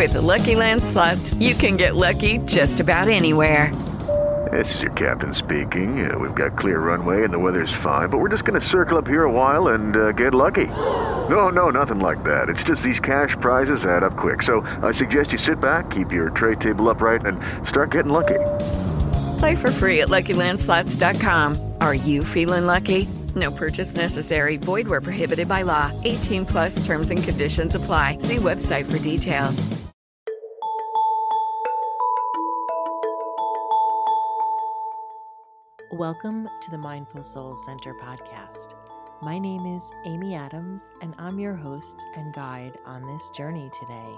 With the Lucky Land Slots, you can get lucky just about anywhere. This is your captain speaking. We've got clear runway and the weather's fine, but we're just going to circle up here a while and get lucky. No, nothing like that. It's just these cash prizes add up quick. So I suggest you sit back, keep your tray table upright, and start getting lucky. Play for free at LuckyLandSlots.com. Are you feeling lucky? No purchase necessary. Void where prohibited by law. 18 plus terms and conditions apply. See website for details. Welcome to the Mindful Soul Center podcast. My name is Amy Adams, and I'm your host and guide on this journey today.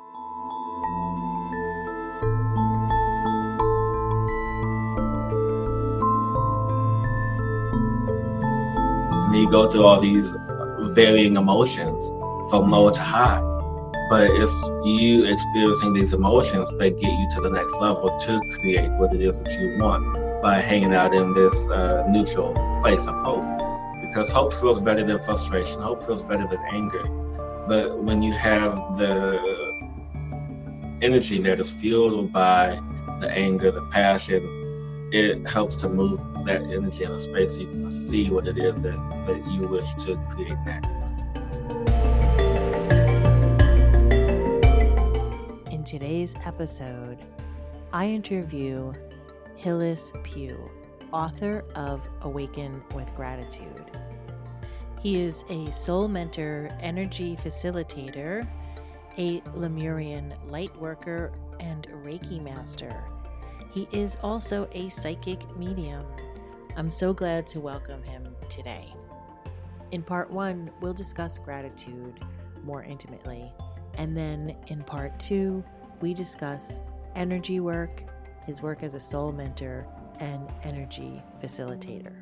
You go through all these varying emotions from low to high, but it's you experiencing these emotions that get you to the next level to create what it is that you want by hanging out in this neutral place of hope. Because hope feels better than frustration, hope feels better than anger. But when you have the energy that is fueled by the anger, the passion, it helps to move that energy in a space so you can see what it is that you wish to create next. In today's episode, I interview Hillis Pugh, author of Awaken with Gratitude. He is a soul mentor, energy facilitator, a Lemurian light worker, and Reiki master. He is also a psychic medium. I'm so glad to welcome him today. In part 1, we'll discuss gratitude more intimately. And then in part 2, we discuss energy work, his work as a soul mentor, and energy facilitator.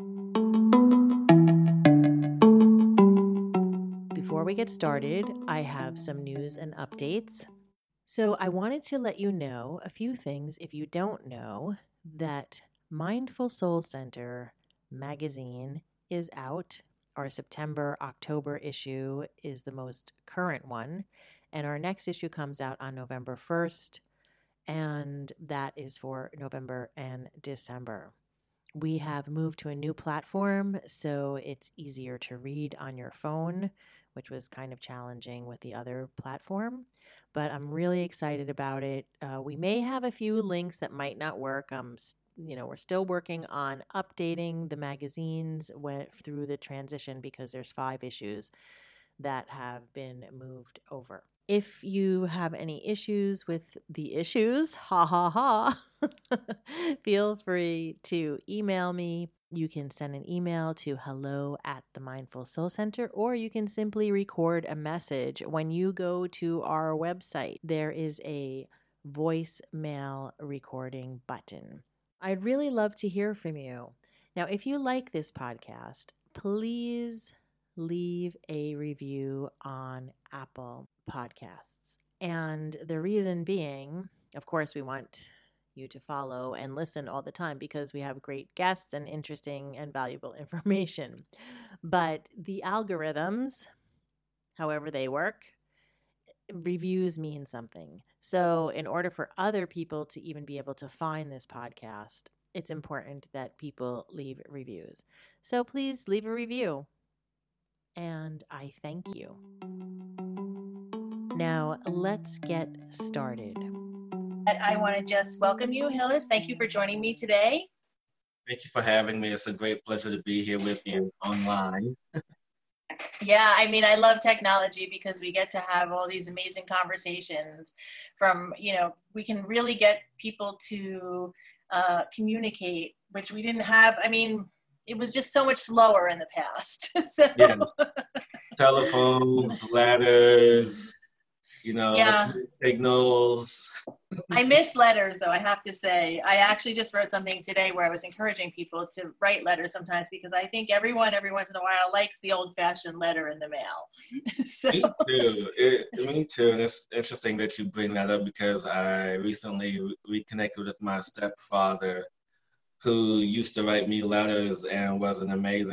Before we get started, I have some news and updates. So I wanted to let you know a few things if you don't know, that Mindful Soul Center magazine is out. Our September-October issue is the most current one, and our next issue comes out on November 1st, and that is for November and December. We have moved to a new platform, so it's easier to read on your phone, which was kind of challenging with the other platform, but I'm really excited about it. We may have a few links that might not work. We're still working on updating the magazines through the transition because there's 5 issues that have been moved over. If you have any issues with the issues, feel free to email me. You can send an email to hello@themindfulsoulcenter, or you can simply record a message. When you go to our website, there is a voicemail recording button. I'd really love to hear from you. Now, if you like this podcast, please leave a review on Apple Podcasts. And the reason being, of course, we want you to follow and listen all the time because we have great guests and interesting and valuable information. But the algorithms, however they work, reviews mean something. So in order for other people to even be able to find this podcast, it's important that people leave reviews. So please leave a review. And I thank you. Now let's get started. I want to just welcome you, Hillis. Thank you for joining me today. Thank you for having me. It's a great pleasure to be here with you online. Yeah, I mean, I love technology because we get to have all these amazing conversations from, we can really get people to communicate, which we didn't have. I mean, it was just so much slower in the past. So. Yes. Telephones, ladders, signals. I miss letters, though, I have to say. I actually just wrote something today where I was encouraging people to write letters sometimes because I think everyone, every once in a while, likes the old-fashioned letter in the mail. So. Me too. Me too. And it's interesting that you bring that up because I recently reconnected with my stepfather, who used to write me letters and was an amazing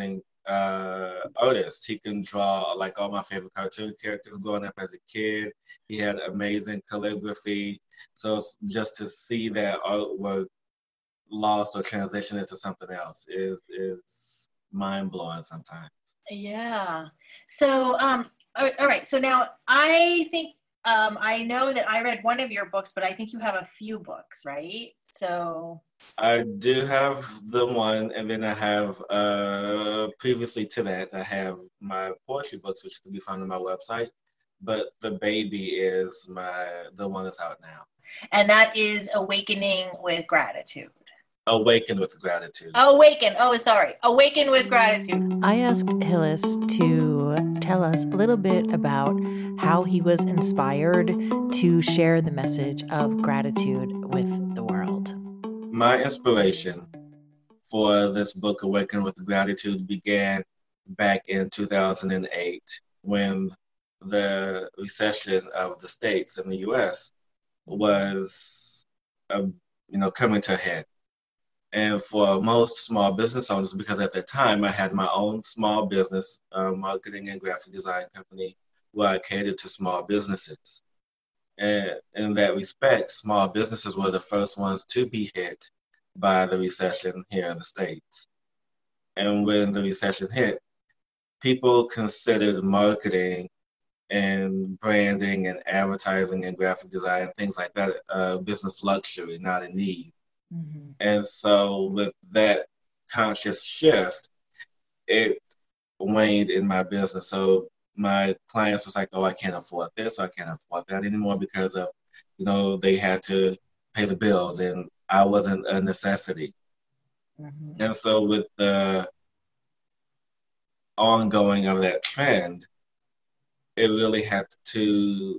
artist. He can draw like all my favorite cartoon characters growing up as a kid. He had amazing calligraphy. So just to see that artwork lost or transition into something else is mind blowing sometimes. Yeah. So, all right. So now I think I know that I read one of your books, but I think you have a few books, right? So I do have the one, and then I have previously to that, I have my poetry books, which can be found on my website. But the baby is the one that's out now. And that is Awakening with Gratitude. Awaken with Gratitude. Awaken. Oh, sorry. Awaken with Gratitude. I asked Hillis to tell us a little bit about how he was inspired to share the message of gratitude with the world. My inspiration for this book, Awaken with Gratitude, began back in 2008 when the recession of the states in the U.S. was, coming to a head. And for most small business owners, because at the time I had my own small business, marketing and graphic design company, where I catered to small businesses. And in that respect, small businesses were the first ones to be hit by the recession here in the States. And when the recession hit, people considered marketing and branding and advertising and graphic design, things like that, business luxury, not a need. Mm-hmm. And so with that conscious shift, it waned in my business. So my clients was like, oh, I can't afford this, or I can't afford that anymore because of, they had to pay the bills and I wasn't a necessity. Mm-hmm. And so with the ongoing of that trend, it really had to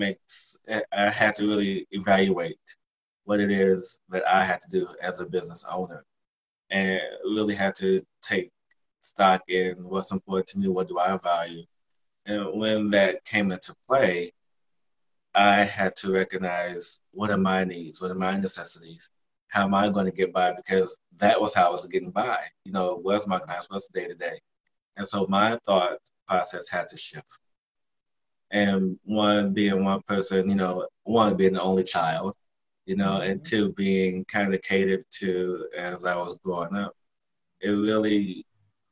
I had to really evaluate what it is that I had to do as a business owner, and really had to take stock in what's important to me, what do I value. And when that came into play, I had to recognize what are my needs, what are my necessities, how am I going to get by, because that was how I was getting by. Where's my clients, what's the day to day? And so my thought process had to shift. And one being one person, one being the only child, and two being kind of catered to as I was growing up. It really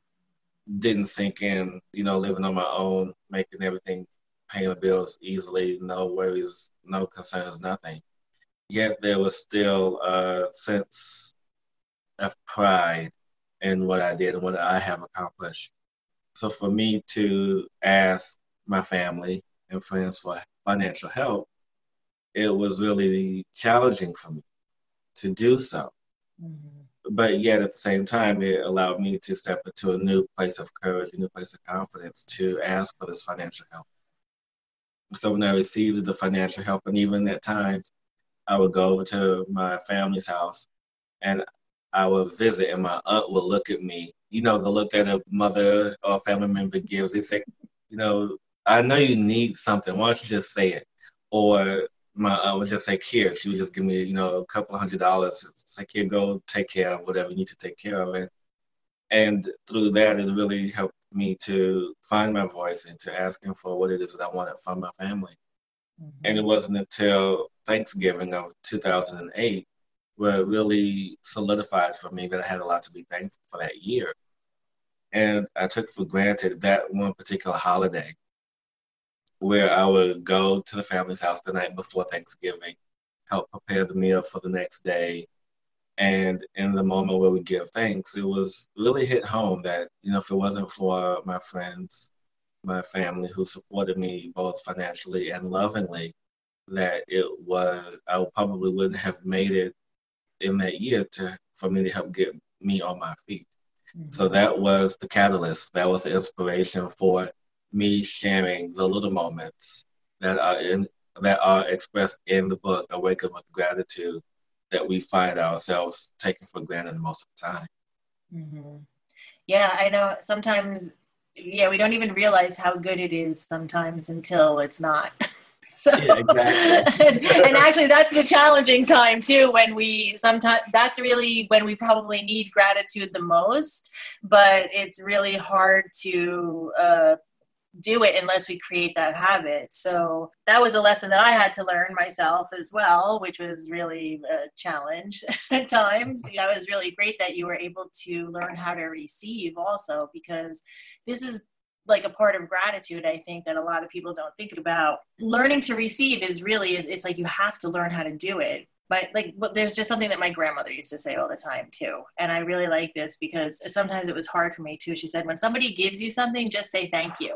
didn't sink in, living on my own, making everything, paying the bills easily, no worries, no concerns, nothing. Yet there was still a sense of pride in what I did and what I have accomplished. So for me to ask my family and friends for financial help, it was really challenging for me to do so. Mm-hmm. But yet at the same time, it allowed me to step into a new place of courage, a new place of confidence to ask for this financial help. So when I received the financial help, and even at times, I would go over to my family's house and I would visit, and my aunt would look at me, the look that a mother or family member gives. They say, I know you need something. Why don't you just say it? Or my aunt would just say, here. She would just give me, a couple of $100. Say, here, go take care of whatever you need to take care of it. And through that, it really helped me to find my voice and to asking for what it is that I wanted from my family. Mm-hmm. And it wasn't until Thanksgiving of 2008 where it really solidified for me that I had a lot to be thankful for that year. And I took for granted that one particular holiday where I would go to the family's house the night before Thanksgiving, help prepare the meal for the next day. And in the moment where we give thanks, it was really hit home that, if it wasn't for my friends, my family who supported me both financially and lovingly, that I probably wouldn't have made it in that year for me to help get me on my feet. Mm-hmm. So that was the catalyst. That was the inspiration for me sharing the little moments that are expressed in the book, Awaken with Gratitude, that we find ourselves taking for granted most of the time. Mm-hmm. Yeah, I know sometimes, we don't even realize how good it is sometimes until it's not. So, Yeah, exactly. and actually that's the challenging time too, when sometimes that's really when we probably need gratitude the most, but it's really hard to do it unless we create that habit. So that was a lesson that I had to learn myself as well, which was really a challenge at times. It was really great that you were able to learn how to receive also, because this is like a part of gratitude, I think, that a lot of people don't think about. Learning to receive is really, it's like you have to learn how to do it. But like, there's just something that my grandmother used to say all the time too. And I really like this because sometimes it was hard for me too. She said, when somebody gives you something, just say thank you.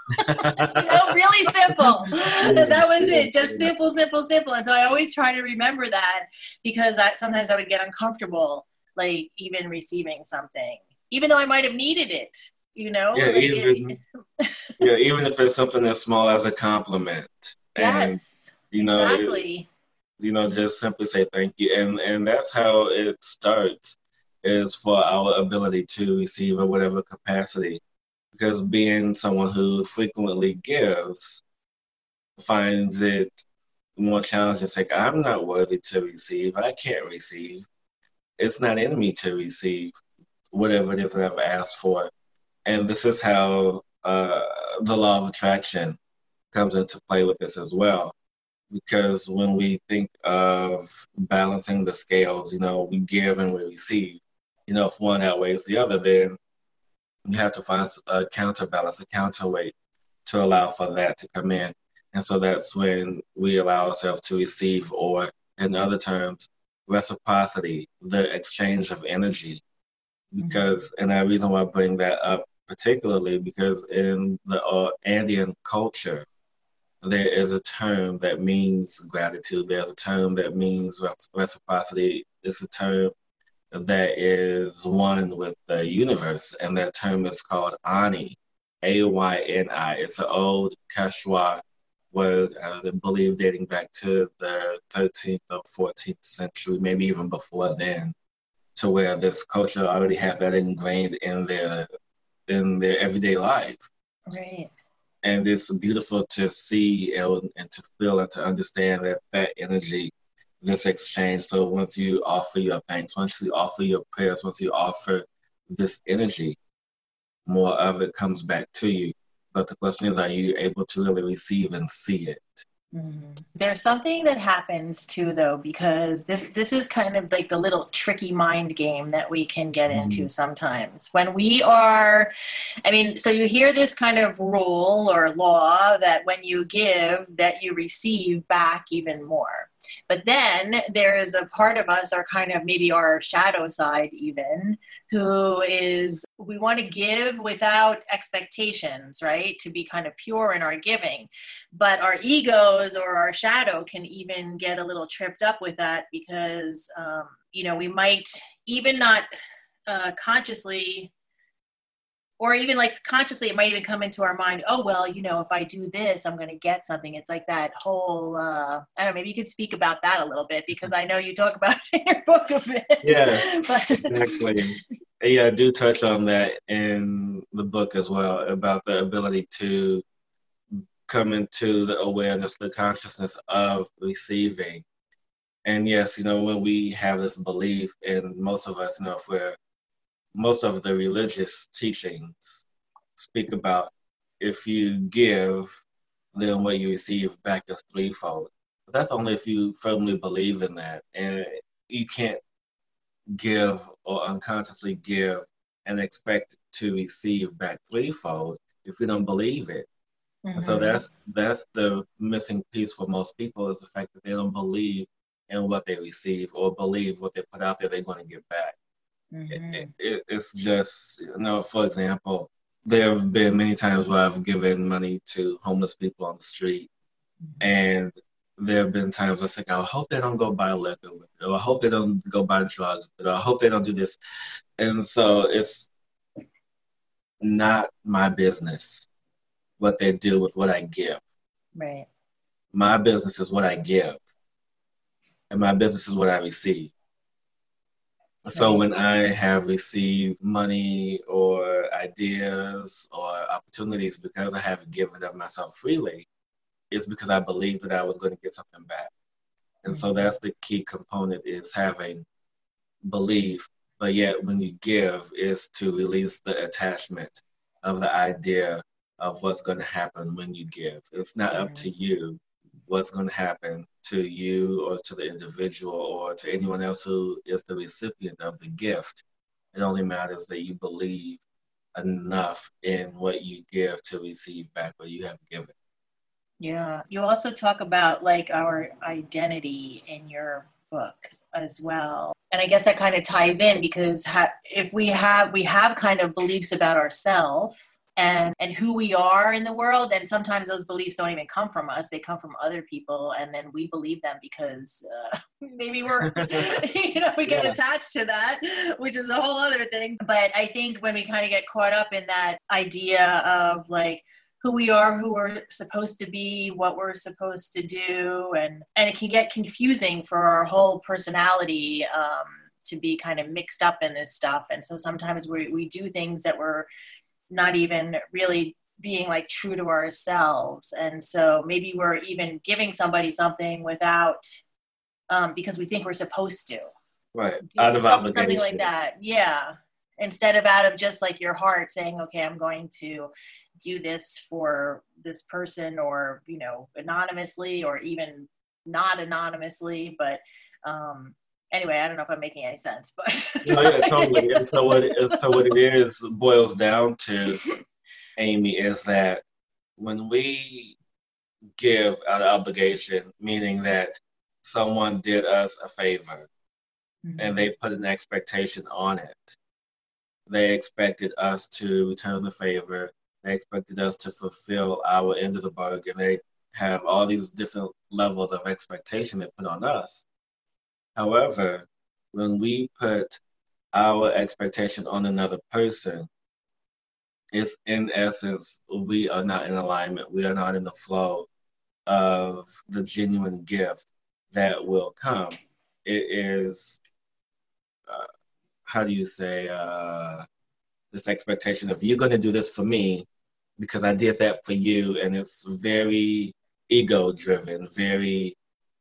Really simple. That was it. Just simple, simple, simple. And so I always try to remember that, because sometimes I would get uncomfortable, like even receiving something, even though I might have needed it, Yeah, like even if it's something as small as a compliment. Yes, And, exactly. Just simply say thank you. And that's how it starts, is for our ability to receive in whatever capacity. Because being someone who frequently gives finds it more challenging. It's like, I'm not worthy to receive. I can't receive. It's not in me to receive whatever it is that I've asked for. And this is how the law of attraction comes into play with this as well. Because when we think of balancing the scales, we give and we receive. If one outweighs the other, then you have to find a counterbalance, a counterweight to allow for that to come in. And so that's when we allow ourselves to receive, or in other terms, reciprocity, the exchange of energy. Because, and the reason why I bring that up particularly, because in the Andean culture, there is a term that means gratitude. There's a term that means reciprocity. It's a term that is one with the universe, and that term is called Ani, Ayni. It's an old Quechua word, I believe, dating back to the 13th or 14th century, maybe even before then, to where this culture already have that ingrained in their everyday life. Right. And it's beautiful to see and to feel and to understand that energy, this exchange. So once you offer your thanks, once you offer your prayers, once you offer this energy, more of it comes back to you. But the question is, are you able to really receive and see it? Mm-hmm. There's something that happens too, though, because this is kind of like the little tricky mind game that we can get into sometimes when we are, so you hear this kind of rule or law that when you give, that you receive back even more. But then there is a part of us, our kind of maybe our shadow side even, who is, we want to give without expectations, right? To be kind of pure in our giving. But our egos or our shadow can even get a little tripped up with that, because, we might even not consciously, or even like consciously, it might even come into our mind, oh, well, if I do this, I'm going to get something. It's like that whole, I don't know, maybe you could speak about that a little bit, because I know you talk about it in your book a bit. Yeah, exactly. Yeah, I do touch on that in the book as well, about the ability to come into the awareness, the consciousness of receiving. And yes, when we have this belief, and most of us, most of the religious teachings speak about, if you give, then what you receive back is threefold. But that's only if you firmly believe in that. And you can't give or unconsciously give and expect to receive back threefold if you don't believe it. And so that's the missing piece for most people, is the fact that they don't believe in what they receive, or believe what they put out there they're going to get back. It's just, for example, there have been many times where I've given money to homeless people on the street, and there have been times I say, I hope they don't go buy liquor with it, or I hope they don't go buy drugs with it, or I hope they don't do this. And so it's not my business what they do with what I give. Right. My business is what I give, and my business is what I receive. So when I have received money or ideas or opportunities because I have given of myself freely, it's because I believed that I was going to get something back. And so that's the key component, is having belief, but yet when you give is to release the attachment of the idea of what's going to happen when you give. It's not up to you what's going to happen to you or to the individual or to anyone else who is the recipient of the gift. It only matters that you believe enough in what you give to receive back what you have given. Yeah. You also talk about like our identity in your book as well. And I guess that kind of ties in because if we have kind of beliefs about ourselves and who we are in the world, and sometimes those beliefs don't even come from us. They come from other people, and then we believe them because maybe we're, we get attached to that, which is a whole other thing. But I think when we kind of get caught up in that idea of like who we are, who we're supposed to be, what we're supposed to do, and it can get confusing for our whole personality to be kind of mixed up in this stuff. And so sometimes we do things that we're not even really being like true to ourselves. And so maybe we're even giving somebody something without, because we think we're supposed to. Right. Out of obligation. Something like that. Yeah. Instead of out of just like your heart saying, okay, I'm going to do this for this person, or, anonymously or even not anonymously. But anyway, I don't know if I'm making any sense, but. No, yeah, totally. And so what it is boils down to, Amy, is that when we give out of obligation, meaning that someone did us a favor and they put an expectation on it. They expected us to return the favor. They expected us to fulfill our end of the bargain. They have all these different levels of expectation they put on us. However, when we put our expectation on another person, it's in essence, we are not in alignment. We are not in the flow of the genuine gift that will come. It is, how do you say, this expectation of you're going to do this for me because I did that for you. And it's very ego driven, very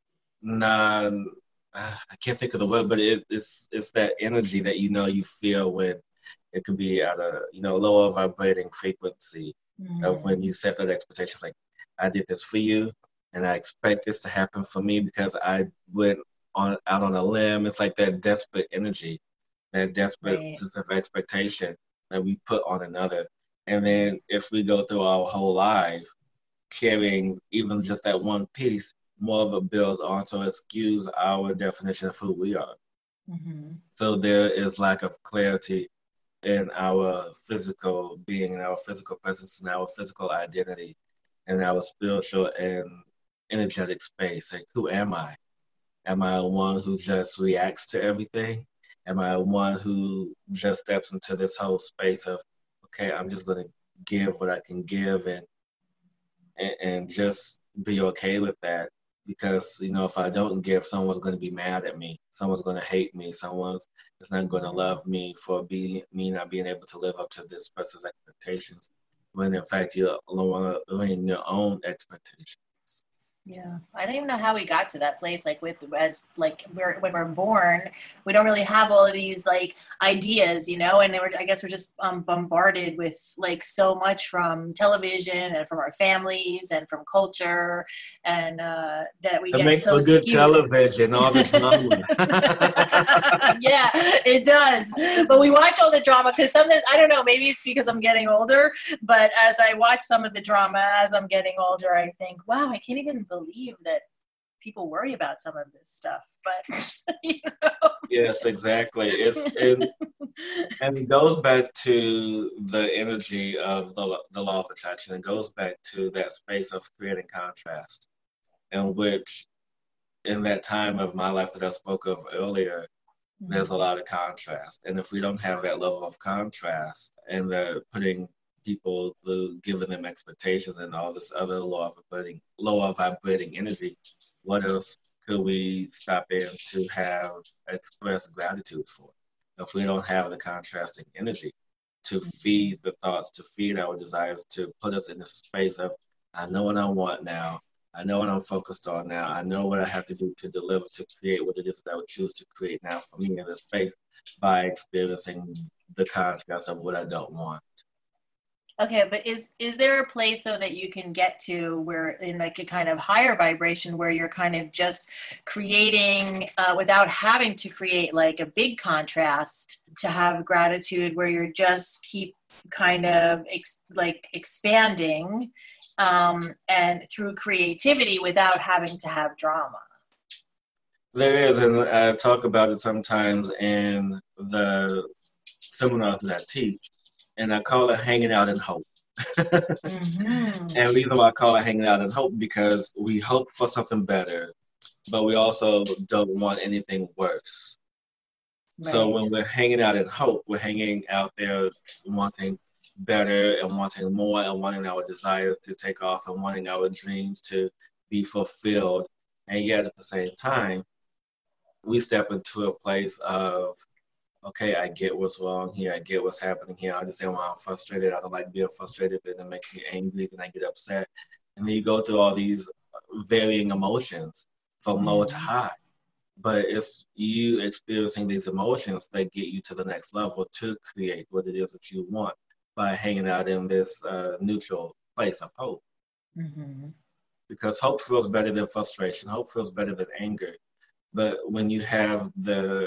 I can't think of the word, but it's that energy that you feel when it could be at a lower vibrating frequency of when you set that expectation. Like, I did this for you, and I expect this to happen for me because I went out on a limb. It's like that desperate energy, that desperate sense of expectation that we put on another. And then if we go through our whole life carrying even just that one piece, more of it builds on, so it skews our definition of who we are. So there is lack of clarity in our physical being, in our physical presence, in our physical identity, in our spiritual and energetic space. Like, who am I? Am I one who just reacts to everything? Am I one who just steps into this whole space of, okay, I'm just going to give what I can give and just be okay with that? Because, if I don't give, someone's going to be mad at me. Someone's going to hate me. Someone is not going to love me for me not being able to live up to this person's expectations, when in fact you're lowering your own expectations. Yeah, I don't even know how we got to that place. Like when we're born, we don't really have all of these like ideas, and I guess we're just bombarded with like so much from television and from our families and from culture, and that we get so skewed. It makes for good television, all the drama. Yeah, it does. But we watch all the drama because sometimes, I don't know, maybe it's because I'm getting older, but as I watch some of the drama as I'm getting older, I think, wow, I can't even believe that people worry about some of this stuff. But Yes, exactly. And it goes back to the energy of the law of attraction. It goes back to that space of creating contrast, in which in that time of my life that I spoke of earlier, there's a lot of contrast. And if we don't have that level of contrast, and they're putting people, giving them expectations and all this other lower vibrating energy, what else could we stop in to express gratitude for? If we don't have the contrasting energy to feed the thoughts, to feed our desires, to put us in a space of, I know what I want now, I know what I'm focused on now. I know what I have to do to deliver, to create what it is that I would choose to create now for me in this space by experiencing the contrast of what I don't want. Okay, but is there a place though that you can get to where in like a kind of higher vibration where you're kind of just creating without having to create like a big contrast, to have gratitude where you're just keep kind of expanding and through creativity without having to have drama? There is, and I talk about it sometimes in the seminars that I teach, and I call it hanging out in hope. Mm-hmm. And the reason why I call it hanging out in hope, because we hope for something better, but we also don't want anything worse. Right. So when we're hanging out in hope, we're hanging out there wanting better and wanting more and wanting our desires to take off and wanting our dreams to be fulfilled. And yet at the same time, we step into a place of, okay, I get what's wrong here. I get what's happening here. I understand why I'm frustrated. I don't like being frustrated, but it makes me angry, then I get upset. And then you go through all these varying emotions from low to high. But it's you experiencing these emotions that get you to the next level to create what it is that you want by hanging out in this neutral place of hope. Mm-hmm. Because hope feels better than frustration. Hope feels better than anger. But when you have the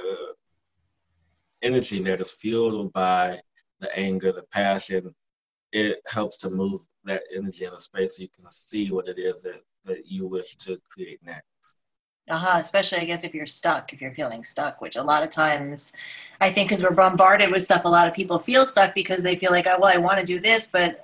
energy that is fueled by the anger, the passion, it helps to move that energy in a space so you can see what it is that you wish to create next. Especially, I guess, if you're feeling stuck, which a lot of times I think because we're bombarded with stuff, a lot of people feel stuck because they feel like, oh, well, I want to do this, but,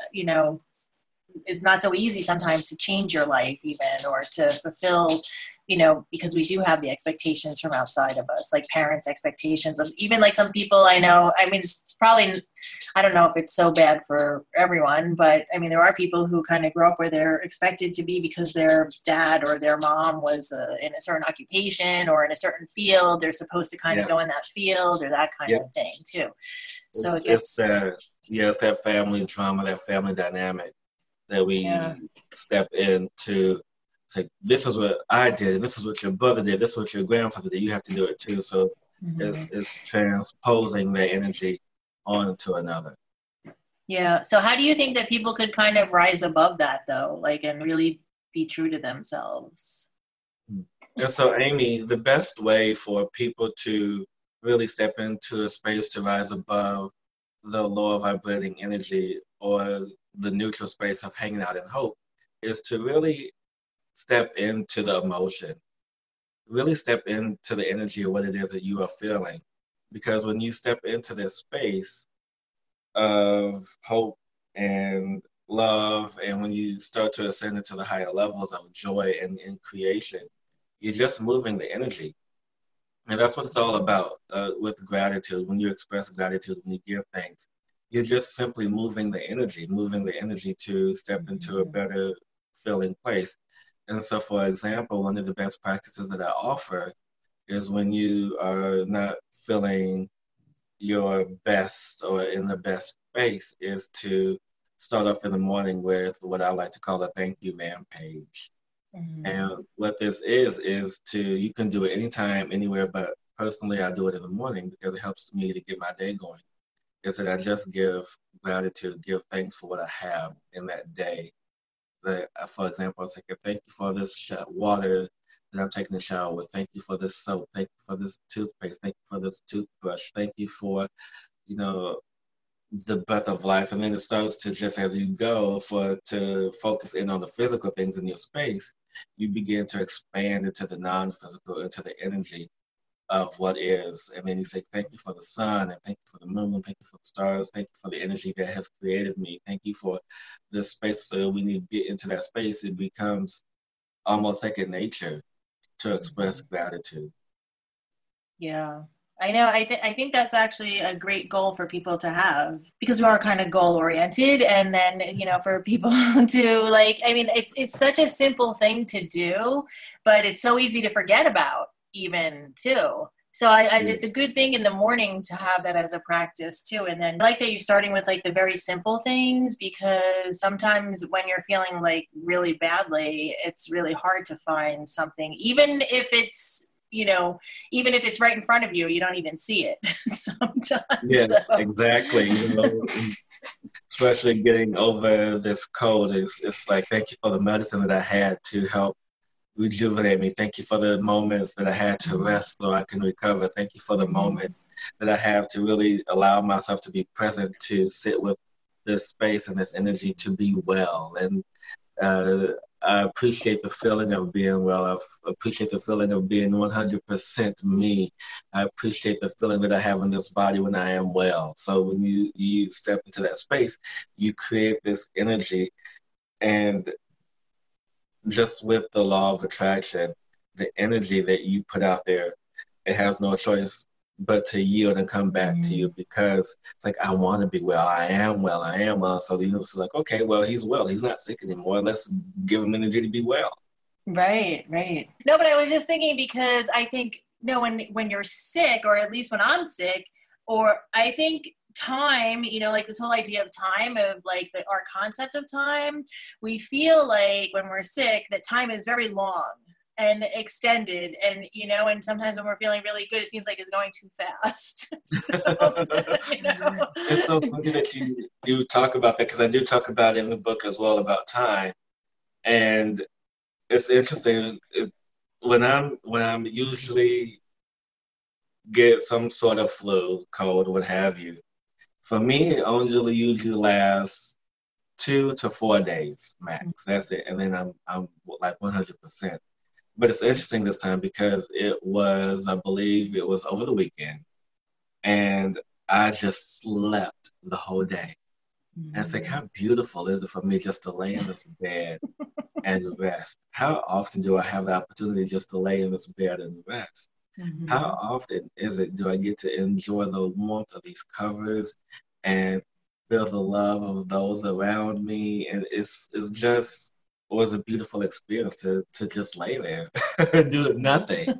it's not so easy sometimes to change your life even, or to fulfill, because we do have the expectations from outside of us, like parents' expectations of even like some people I know. I mean, it's probably, I don't know if it's so bad for everyone, but I mean, there are people who kind of grow up where they're expected to be because their dad or their mom was in a certain occupation or in a certain field. They're supposed to kind of go in that field or that kind of thing too. So it's that family trauma, that family dynamic that we step into. It's like, this is what I did, and this is what your brother did, this is what your grandfather did, you have to do it too. So it's transposing that energy onto another. Yeah. So how do you think that people could kind of rise above that though, like, and really be true to themselves? And so, Amy, the best way for people to really step into a space to rise above the lower vibrating energy or the neutral space of hanging out in hope is to really step into the emotion, really step into the energy of what it is that you are feeling. Because when you step into this space of hope and love, and when you start to ascend into the higher levels of joy and in creation, you're just moving the energy. And that's what it's all about with gratitude. When you express gratitude, when you give thanks, you're just simply moving the energy to step into a better feeling place. And so, for example, one of the best practices that I offer is when you are not feeling your best or in the best space, is to start off in the morning with what I like to call a thank you man page. And what this is you can do it anytime, anywhere, but personally I do it in the morning because it helps me to get my day going. Is that I just give gratitude, give thanks for what I have in that day. That, for example, I say, thank you for this water that I'm taking a shower with. Thank you for this soap. Thank you for this toothpaste. Thank you for this toothbrush. Thank you for, the breath of life. And then it starts to, just as you go to focus in on the physical things in your space, you begin to expand into the non-physical, into the energy of what is. And then you say, thank you for the sun, and thank you for the moon, thank you for the stars, thank you for the energy that has created me, thank you for this space. So we need to get into that space. It becomes almost second nature to express gratitude. Yeah, I know. I think that's actually a great goal for people to have, because we are kind of goal oriented. And then, for people to it's such a simple thing to do, but it's so easy to forget about even too. So it's a good thing in the morning to have that as a practice too. And then I like that you're starting with like the very simple things, because sometimes when you're feeling like really badly, it's really hard to find something, even if it's, even if it's right in front of you, you don't even see it sometimes. Yes, exactly. Especially getting over this cold, it's like, thank you for the medicine that I had to help rejuvenate me. Thank you for the moments that I had to rest so I can recover. Thank you for the moment that I have to really allow myself to be present, to sit with this space and this energy to be well. And I appreciate the feeling of being well. I appreciate the feeling of being 100% me. I appreciate the feeling that I have in this body when I am well. So when you step into that space, you create this energy. And just with the law of attraction, the energy that you put out there, it has no choice but to yield and come back to you, because it's like, I want to be well. I am well. So the universe is like, okay, well, he's well. He's not sick anymore. Let's give him energy to be well. Right. No, but I was just thinking, because I think, when you're sick, or at least when I'm sick, or I think time, like this whole idea of time, of like our concept of time, we feel like when we're sick that time is very long and extended, and and sometimes when we're feeling really good, it seems like it's going too fast. So, It's so funny that you talk about that, because I do talk about it in the book as well, about time. And it's interesting, when I'm usually get some sort of flu, cold, what have you, for me, it only usually lasts 2 to 4 days max. That's it. And then I'm like 100%. But it's interesting this time, because I believe it was over the weekend, and I just slept the whole day. And it's like, how beautiful is it for me just to lay in this bed and rest? How often do I have the opportunity just to lay in this bed and rest? How often do I get to enjoy the warmth of these covers and feel the love of those around me? And it was a beautiful experience to just lay there and do nothing.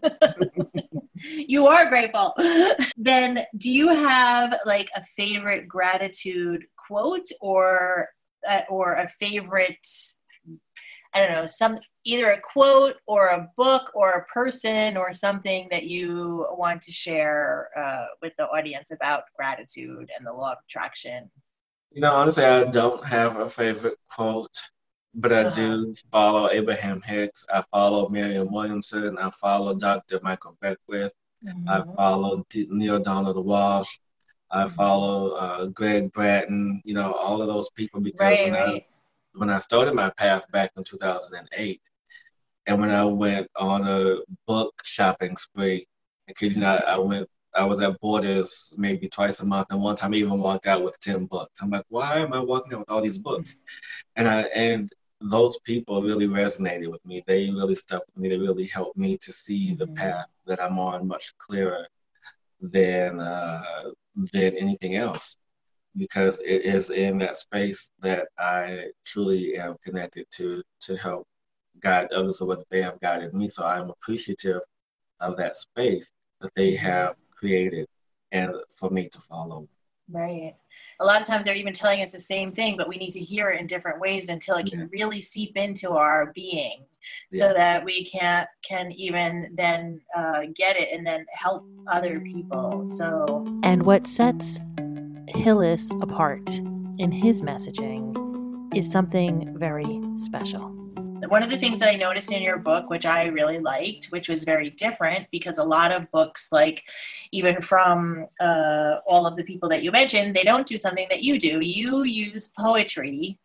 You are grateful. Then do you have like a favorite gratitude quote, or a favorite, I don't know, either a quote or a book or a person or something that you want to share with the audience about gratitude and the law of attraction? Honestly, I don't have a favorite quote, but I do follow Abraham Hicks. I follow Marianne Williamson. I follow Dr. Michael Beckwith. I follow Neil Donald Walsh. I follow Greg Bratton, all of those people, because when I started my path back in 2008, and when I went on a book shopping spree, because I was at Borders maybe twice a month, and one time I even walked out with 10 books. I'm like, why am I walking out with all these books? And those people really resonated with me. They really stuck with me. They really helped me to see the path that I'm on much clearer than anything else, because it is in that space that I truly am connected to help guide others of what they have guided me. So I'm appreciative of that space that they have created and for me to follow. Right. A lot of times they're even telling us the same thing, but we need to hear it in different ways until it can really seep into our being, so that we can even then get it and then help other people. So, and what sets Hillis apart in his messaging is something very special. One of the things that I noticed in your book, which I really liked, which was very different, because a lot of books, like even from all of the people that you mentioned, they don't do something that you do. You use poetry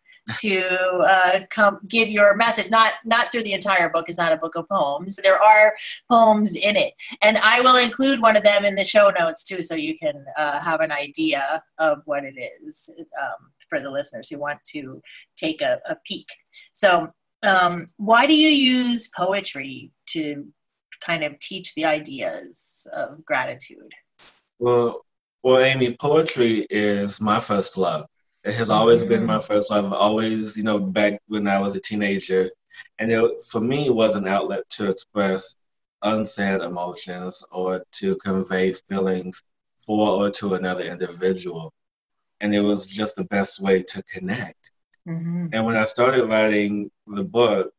to give your message, not through the entire book. It's not a book of poems. There are poems in it. And I will include one of them in the show notes too, so you can have an idea of what it is for the listeners who want to take a peek. So why do you use poetry to kind of teach the ideas of gratitude? Well, Amy, poetry is my first love. It has always been my first love. Always, back when I was a teenager. And for me, it was an outlet to express unsaid emotions or to convey feelings for or to another individual. And it was just the best way to connect. Mm-hmm. And when I started writing the book,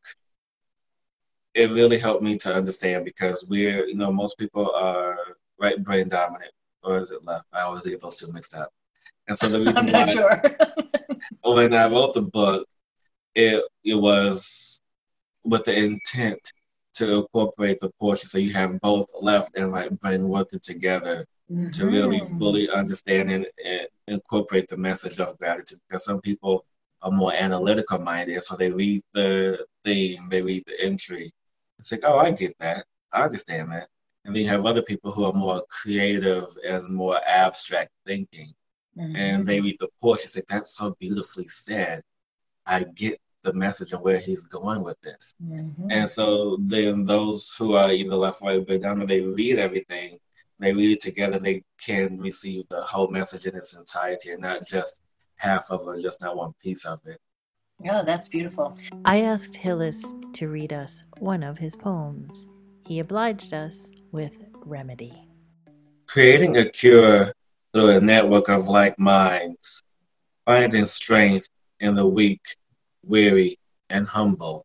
it really helped me to understand, because most people are right brain dominant, or is it left? I always get those two mixed up. And so the I'm reason not why, sure. when I wrote the book, it was with the intent to incorporate the portion so you have both left and right brain working together to really fully understand and incorporate the message of gratitude. Because some people are more analytical minded, so they read the theme, they read the entry. It's like, oh, I get that. I understand that. And then you have other people who are more creative and more abstract thinking. And they read the portion, say, that's so beautifully said. I get the message of where he's going with this. And so then those who are either left, right, or down, they read everything, they read it together, they can receive the whole message in its entirety and not just half of it, just not one piece of it. Oh, that's beautiful. I asked Hillis to read us one of his poems. He obliged us with Remedy. Creating a cure through a network of like minds, finding strength in the weak, weary, and humble.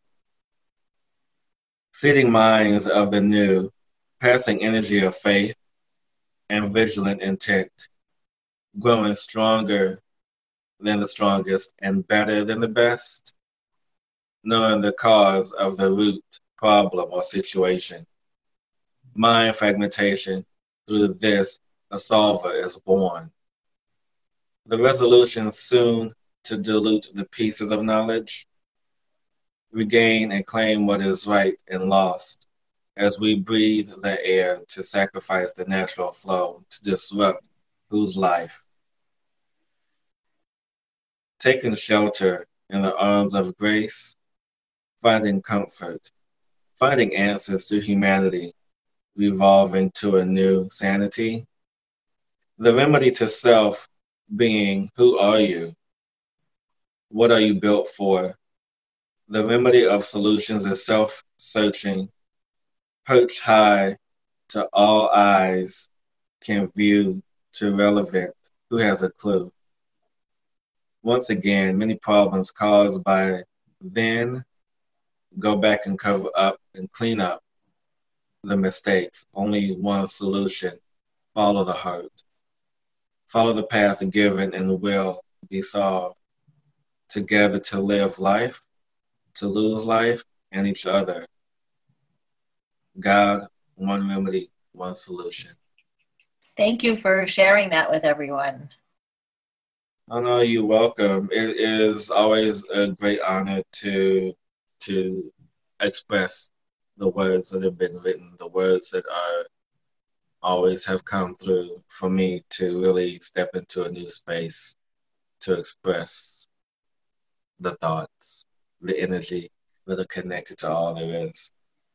Seeding minds of the new, passing energy of faith and vigilant intent, growing stronger than the strongest and better than the best, knowing the cause of the root problem or situation. Mind fragmentation, through this a solver is born. The resolution soon to dilute the pieces of knowledge, regain and claim what is right and lost, as we breathe the air to sacrifice the natural flow to disrupt whose life. Taking shelter in the arms of grace, finding comfort, finding answers to humanity, revolving to a new sanity. The remedy to self being, who are you? What are you built for? The remedy of solutions is self-searching, perched high to all eyes can view to relevant, who has a clue? Once again, many problems caused by then go back and cover up and clean up the mistakes. Only one solution, follow the heart. Follow the path given and will be solved. Together to live life, to lose life, and each other. God, one remedy, one solution. Thank you for sharing that with everyone. Oh no, you're welcome. It is always a great honor to express the words that have been written, the words that are always have come through for me to really step into a new space to express the thoughts, the energy that are connected to all there is.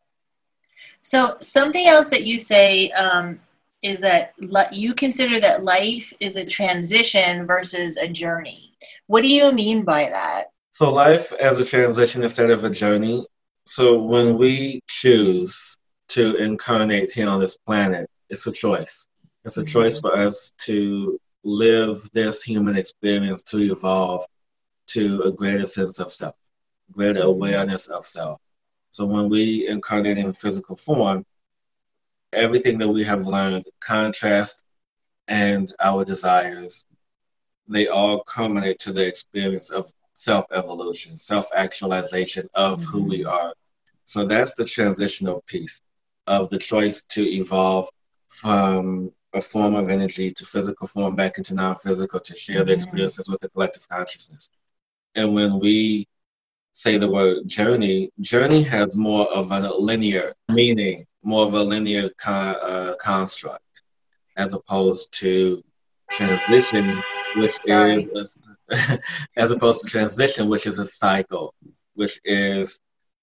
So something else that you say is that you consider that life is a transition versus a journey. What do you mean by that? So life as a transition instead of a journey. So when we choose to incarnate here on this planet, it's a choice. It's a choice for us to live this human experience, to evolve to a greater sense of self, greater awareness of self. So when we incarnate in physical form, everything that we have learned, contrast and our desires, they all culminate to the experience of self-evolution, self-actualization of who we are. So that's the transitional piece of the choice to evolve from a form of energy to physical form back into non-physical to share the experiences with the collective consciousness. And when we say the word journey, journey has more of a linear meaning, more of a linear construct, as opposed to transition, which is as opposed to transition, which is a cycle, which is,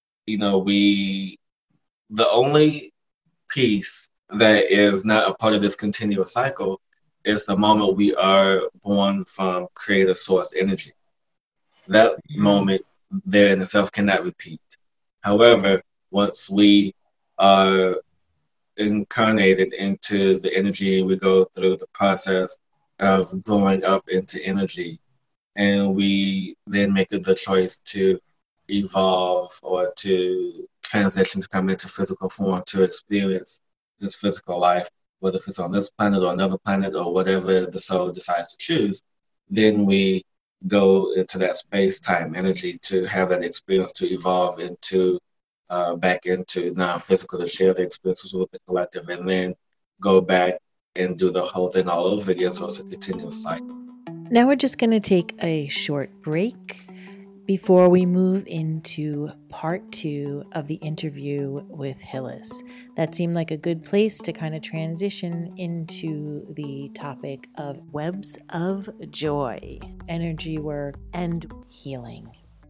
the only piece that is not a part of this continuous cycle is the moment we are born from creative source energy. That moment there in itself cannot repeat. However, once we are incarnated into the energy. We go through the process of growing up into energy, and we then make the choice to evolve or to transition to come into physical form to experience this physical life, whether if it's on this planet or another planet or whatever the soul decides to choose. Then we go into that space-time energy to have that experience, to evolve into back into non-physical, to share the experiences with the collective, and then go back and do the whole thing all over again. So it's a continuous cycle. Now we're just going to take a short break before we move into part 2 of the interview with Hillis. That seemed like a good place to kind of transition into the topic of webs of joy, energy work, and healing.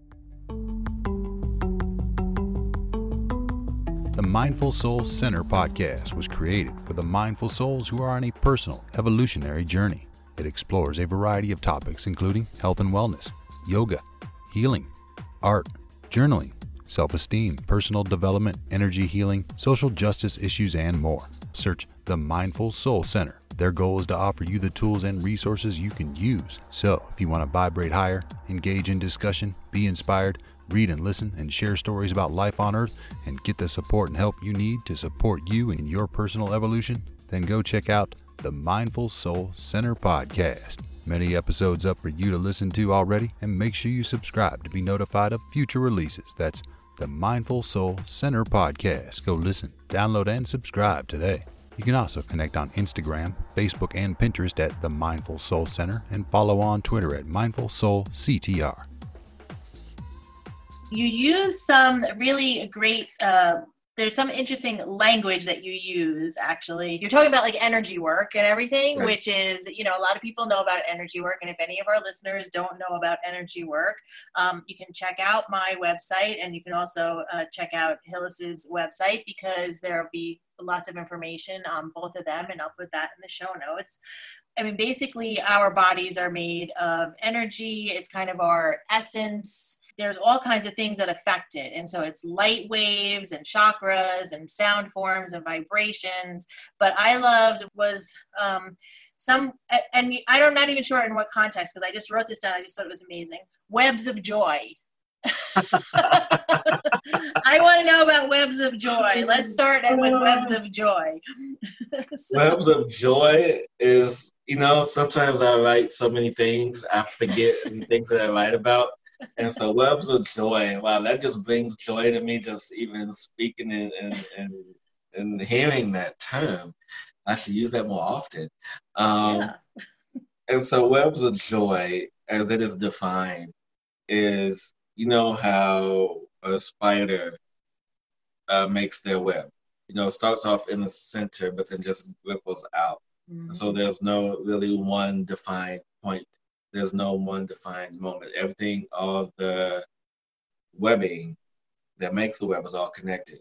The Mindful Soul Center podcast was created for the mindful souls who are on a personal evolutionary journey. It explores a variety of topics including health and wellness, yoga, healing, art, journaling, self-esteem, personal development, energy healing, social justice issues, and more. Search the Mindful Soul Center. Their goal is to offer you the tools and resources you can use. So if you want to vibrate higher, engage in discussion, be inspired, read and listen, and share stories about life on Earth, and get the support and help you need to support you in your personal evolution, then go check out the Mindful Soul Center podcast. Many episodes up for you to listen to already, and make sure you subscribe to be notified of future releases. That's the Mindful Soul Center podcast. Go listen, download, and subscribe today. You can also connect on Instagram, Facebook, and Pinterest at the Mindful Soul Center, and follow on Twitter at Mindful Soul CTR. You use some really great there's some interesting language that you use, actually. You're talking about like energy work and everything, right, which is, you know, a lot of people know about energy work. And if any of our listeners don't know about energy work, you can check out my website, and you can also check out Hillis's website, because there'll be lots of information on both of them, and I'll put that in the show notes. I mean, basically, our bodies are made of energy. It's kind of our essence. There's all kinds of things that affect it. And so it's light waves and chakras and sound forms and vibrations. But I loved was and I'm not even sure in what context, because I just wrote this down. I just thought it was amazing. Webs of joy. I want to know about webs of joy. Let's start with webs of joy. Webs of joy is, you know, sometimes I write so many things, I forget things that I write about. And so webs of joy, wow, that just brings joy to me, just even speaking and hearing that term. I should use that more often. And so webs of joy, as it is defined, is, you know how a spider makes their web. You know, it starts off in the center, but then just ripples out. Mm-hmm. So there's no really one defined point. There's no one defined moment. Everything, all the webbing that makes the web is all connected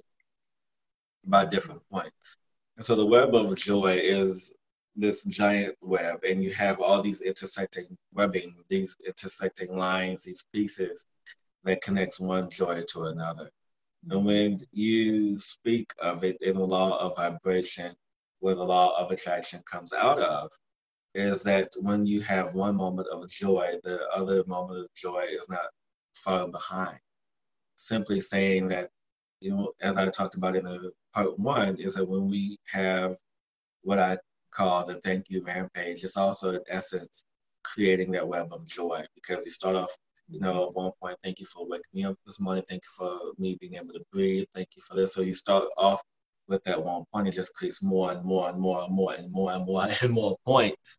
by different points. And so the web of joy is this giant web, and you have all these intersecting webbing, these intersecting lines, these pieces that connects one joy to another. And when you speak of it in the law of vibration, where the law of attraction comes out of, is that when you have one moment of joy, the other moment of joy is not far behind. Simply saying that, you know, as I talked about in the part 1, is that when we have what I call the thank you rampage, it's also in essence creating that web of joy, because you start off, you know, at one point, thank you for waking me up this morning, thank you for me being able to breathe, thank you for this. So you start off with that one point, it just creates more and more and more and more and more and more and more points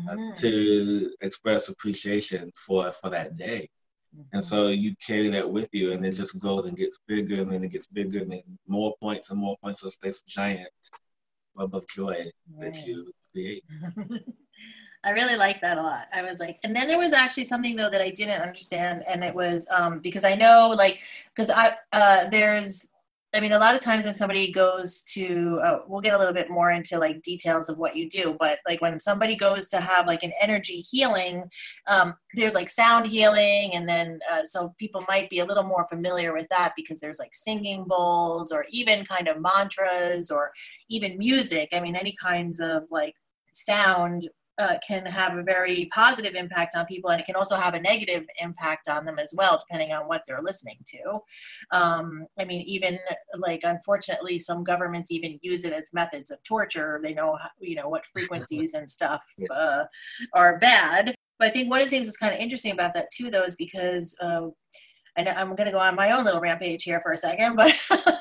to express appreciation for that day. And so you carry that with you, and it just goes and gets bigger, and then it gets bigger, and then more points and more points. So it's this giant web of joy that you create. I really like that a lot. I was like, and then there was actually something though that I didn't understand, and it was because I know, like, because there's I mean, a lot of times when somebody goes to, we'll get a little bit more into like details of what you do, but like when somebody goes to have like an energy healing, there's like sound healing. And then, so people might be a little more familiar with that because there's like singing bowls or even kind of mantras or even music. I mean, any kinds of like sound can have a very positive impact on people, and it can also have a negative impact on them as well, depending on what they're listening to. I mean, even like, unfortunately, some governments even use it as methods of torture. They know, what frequencies and stuff are bad. But I think one of the things that's kind of interesting about that too, though, is because I know I'm going to go on my own little rampage here for a second, but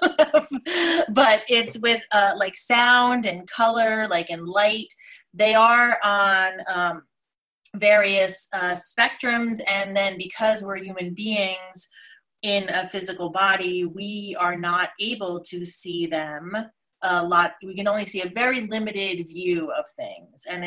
but it's with like sound and color, like in light. They are on various spectrums, and then because we're human beings in a physical body, we are not able to see them a lot. We can only see a very limited view of things, and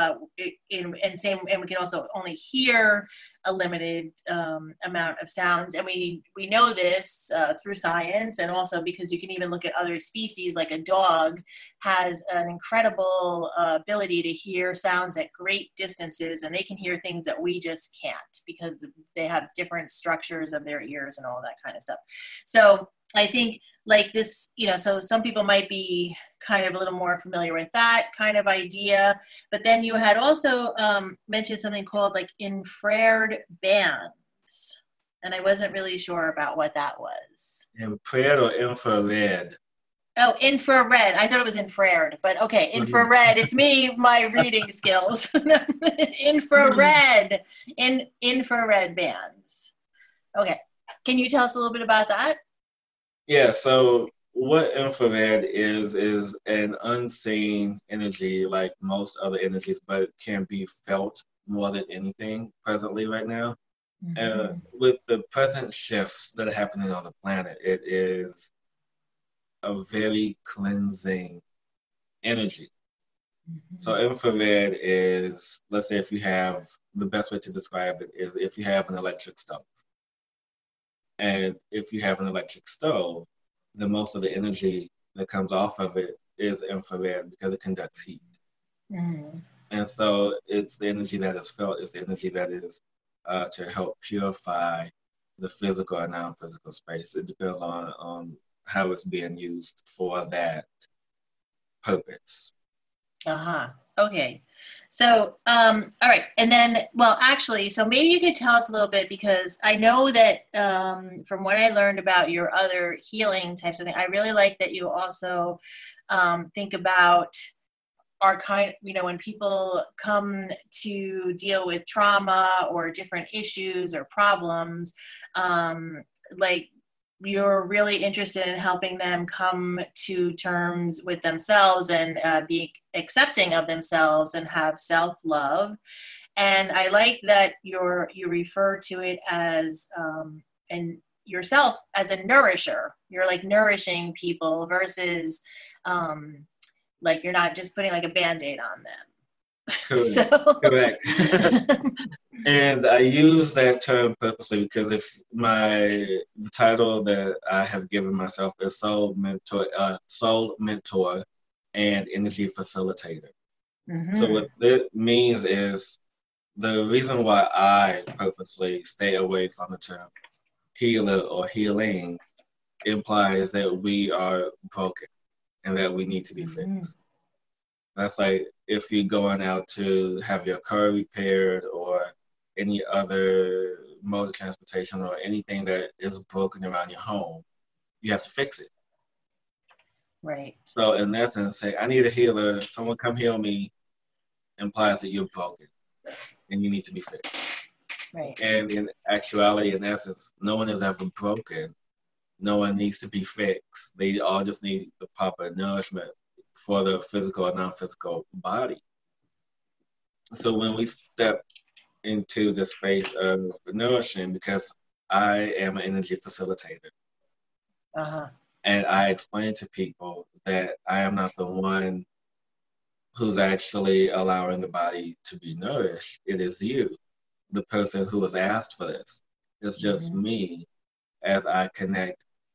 and we can also only hear a limited amount of sounds. And we know this through science, and also because you can even look at other species, like a dog has an incredible ability to hear sounds at great distances, and they can hear things that we just can't because they have different structures of their ears and all that kind of stuff. So I think like this, so some people might be kind of a little more familiar with that kind of idea. But then you had also mentioned something called like infrared bands. And I wasn't really sure about what that was. Infrared or infrared? Oh, infrared. I thought it was infrared, but okay, infrared. It's me, my reading skills. Infrared. Infrared bands. Okay. Can you tell us a little bit about that? Yeah, so what infrared is an unseen energy like most other energies, but can be felt more than anything presently right now. Mm-hmm. With the present shifts that are happening on the planet, it is a very cleansing energy. Mm-hmm. So infrared is, let's say if you have, the best way to describe it is if you have an electric stove. And if you have an electric stove, then most of the energy that comes off of it is infrared because it conducts heat. Mm-hmm. And so it's the energy that is felt, it's the energy that is to help purify the physical and non-physical space. It depends on how it's being used for that purpose. Uh-huh. Okay. So, all right. And then, well, actually, so maybe you could tell us a little bit, because I know that from what I learned about your other healing types of things, I really like that you also think about our kind, when people come to deal with trauma or different issues or problems, like, you're really interested in helping them come to terms with themselves and be accepting of themselves and have self-love. And I like that you refer to it as and yourself as a nourisher. You're like nourishing people versus like you're not just putting like a Band-Aid on them. Correct. And I use that term purposely because the title that I have given myself is soul mentor and energy facilitator. Mm-hmm. So what that means is the reason why I purposely stay away from the term healer or healing implies that we are broken and that we need to be fixed. That's like if you're going out to have your car repaired or any other mode of transportation or anything that is broken around your home, you have to fix it. Right. So in essence, say, I need a healer, someone come heal me, implies that you're broken and you need to be fixed. Right. And in actuality, in essence, no one is ever broken. No one needs to be fixed. They all just need the proper nourishment for the physical and non-physical body. So when we step into the space of nourishing, because I am an energy facilitator. Uh-huh. And I explain to people that I am not the one who's actually allowing the body to be nourished. It is you, the person who was asked for this. It's just me as I connect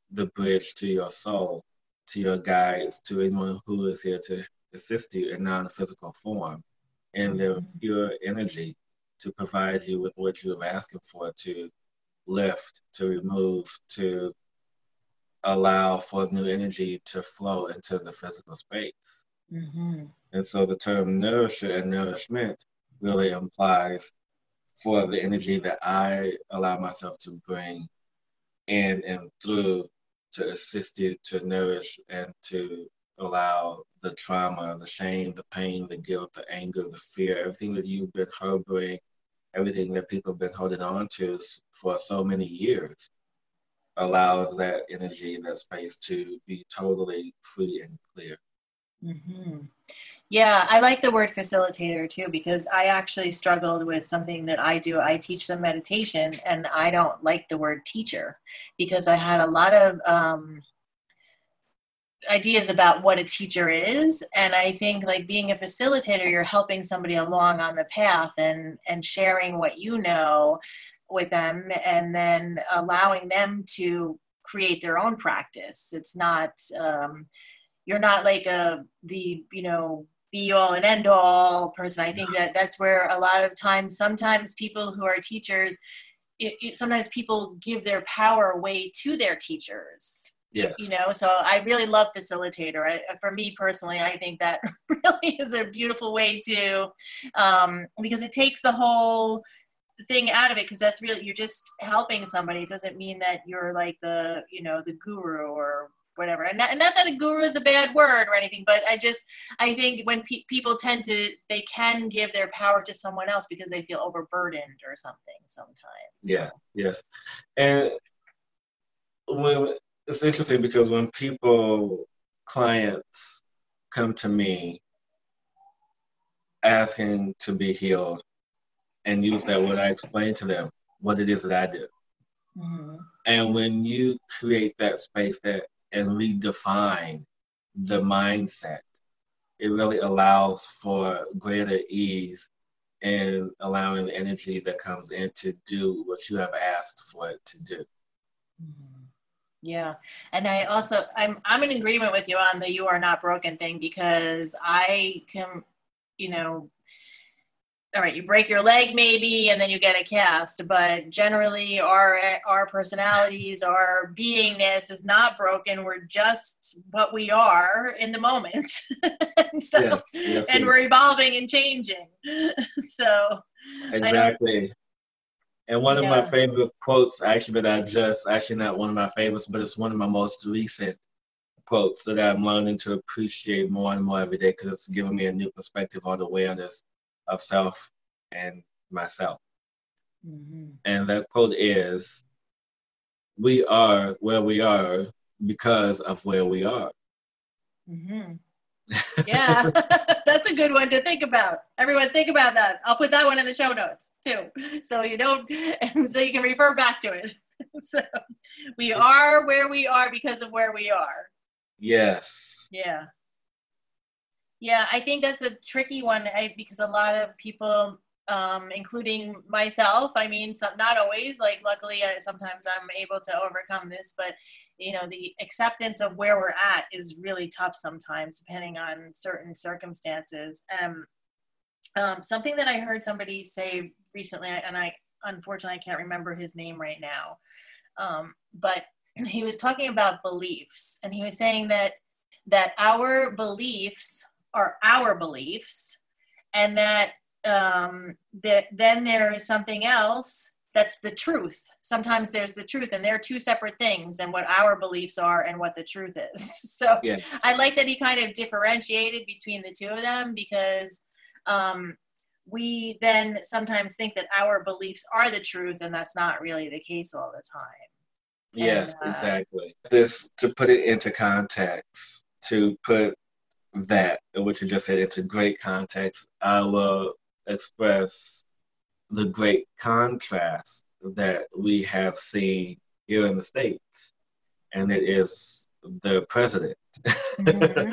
the bridge to your soul, to your guides, to anyone who is here to assist you in non-physical form, in their pure energy, to provide you with what you're asking for, to lift, to remove, to allow for new energy to flow into the physical space. Mm-hmm. And so the term nourisher and nourishment really implies for the energy that I allow myself to bring in and through to assist you to nourish and to allow the trauma, the shame, the pain, the guilt, the anger, the fear, everything that you've been harboring, everything that people have been holding on to for so many years, allows that energy, that space to be totally free and clear. Mm-hmm. Yeah, I like the word facilitator too, because I actually struggled with something that I do. I teach some meditation, and I don't like the word teacher because I had a lot of ideas about what a teacher is. And I think like being a facilitator, you're helping somebody along on the path and sharing what you know with them, and then allowing them to create their own practice. It's not, you're not like the be all and end all person. I think that's where a lot of times, sometimes people who are teachers, sometimes people give their power away to their teachers. Yes. So I really love facilitator. For me personally, I think that really is a beautiful way to, because it takes the whole thing out of it, because that's really, you're just helping somebody. It doesn't mean that you're like the guru or whatever. And not that a guru is a bad word or anything, but I think when people they can give their power to someone else because they feel overburdened or something sometimes. Yeah, yes. And it's interesting because when clients come to me asking to be healed and use that word, I explain to them what it is that I do. Mm-hmm. And when you create that space and redefine the mindset, it really allows for greater ease in allowing the energy that comes in to do what you have asked for it to do. Mm-hmm. Yeah. And I'm in agreement with you on the you are not broken thing, because I can, all right, you break your leg maybe, and then you get a cast, but generally our personalities, our beingness is not broken. We're just what we are in the moment. And we're evolving and changing. So exactly. And one of my favorite quotes, actually not one of my favorites, but it's one of my most recent quotes that I'm learning to appreciate more and more every day, because it's giving me a new perspective on awareness of self and myself. Mm-hmm. And that quote is, "We are where we are because of where we are." Mm-hmm. Yeah, that's a good one to think about. Everyone think about that. I'll put that one in the show notes too, so you can refer back to it. So we are where we are because of where we are. Yes. Yeah. Yeah, I think that's a tricky one, because a lot of people, including myself, not always, like luckily sometimes I'm able to overcome this, but the acceptance of where we're at is really tough sometimes, depending on certain circumstances. Something that I heard somebody say recently, and unfortunately I can't remember his name right now, but he was talking about beliefs, and he was saying that our beliefs are our beliefs, and that then there is something else that's the truth. Sometimes there's the truth, and they're two separate things, and what our beliefs are and what the truth is. So yes. I like that he kind of differentiated between the two of them, because we then sometimes think that our beliefs are the truth, and that's not really the case all the time. Yes, exactly. To put it into context, to put that, what you just said, into great context, I will express the great contrast that we have seen here in the States, and it is the president. Mm-hmm.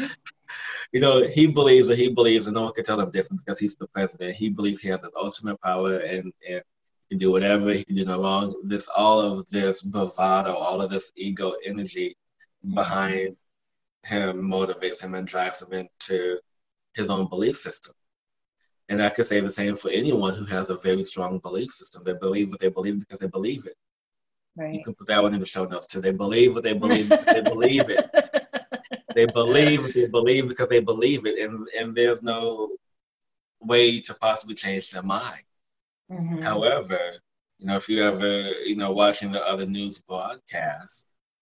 He believes what he believes, and no one can tell him different because he's the president. He believes he has an ultimate power, and can do whatever, he can do no wrong. All of this bravado, all of this ego energy behind him motivates him and drives him into his own belief system. And I could say the same for anyone who has a very strong belief system. They believe what they believe because they believe it. Right. You can put that one in the show notes too. They believe what they believe because they believe it. They believe what they believe because they believe it. And there's no way to possibly change their mind. Mm-hmm. However, if you ever, watching the other news broadcasts,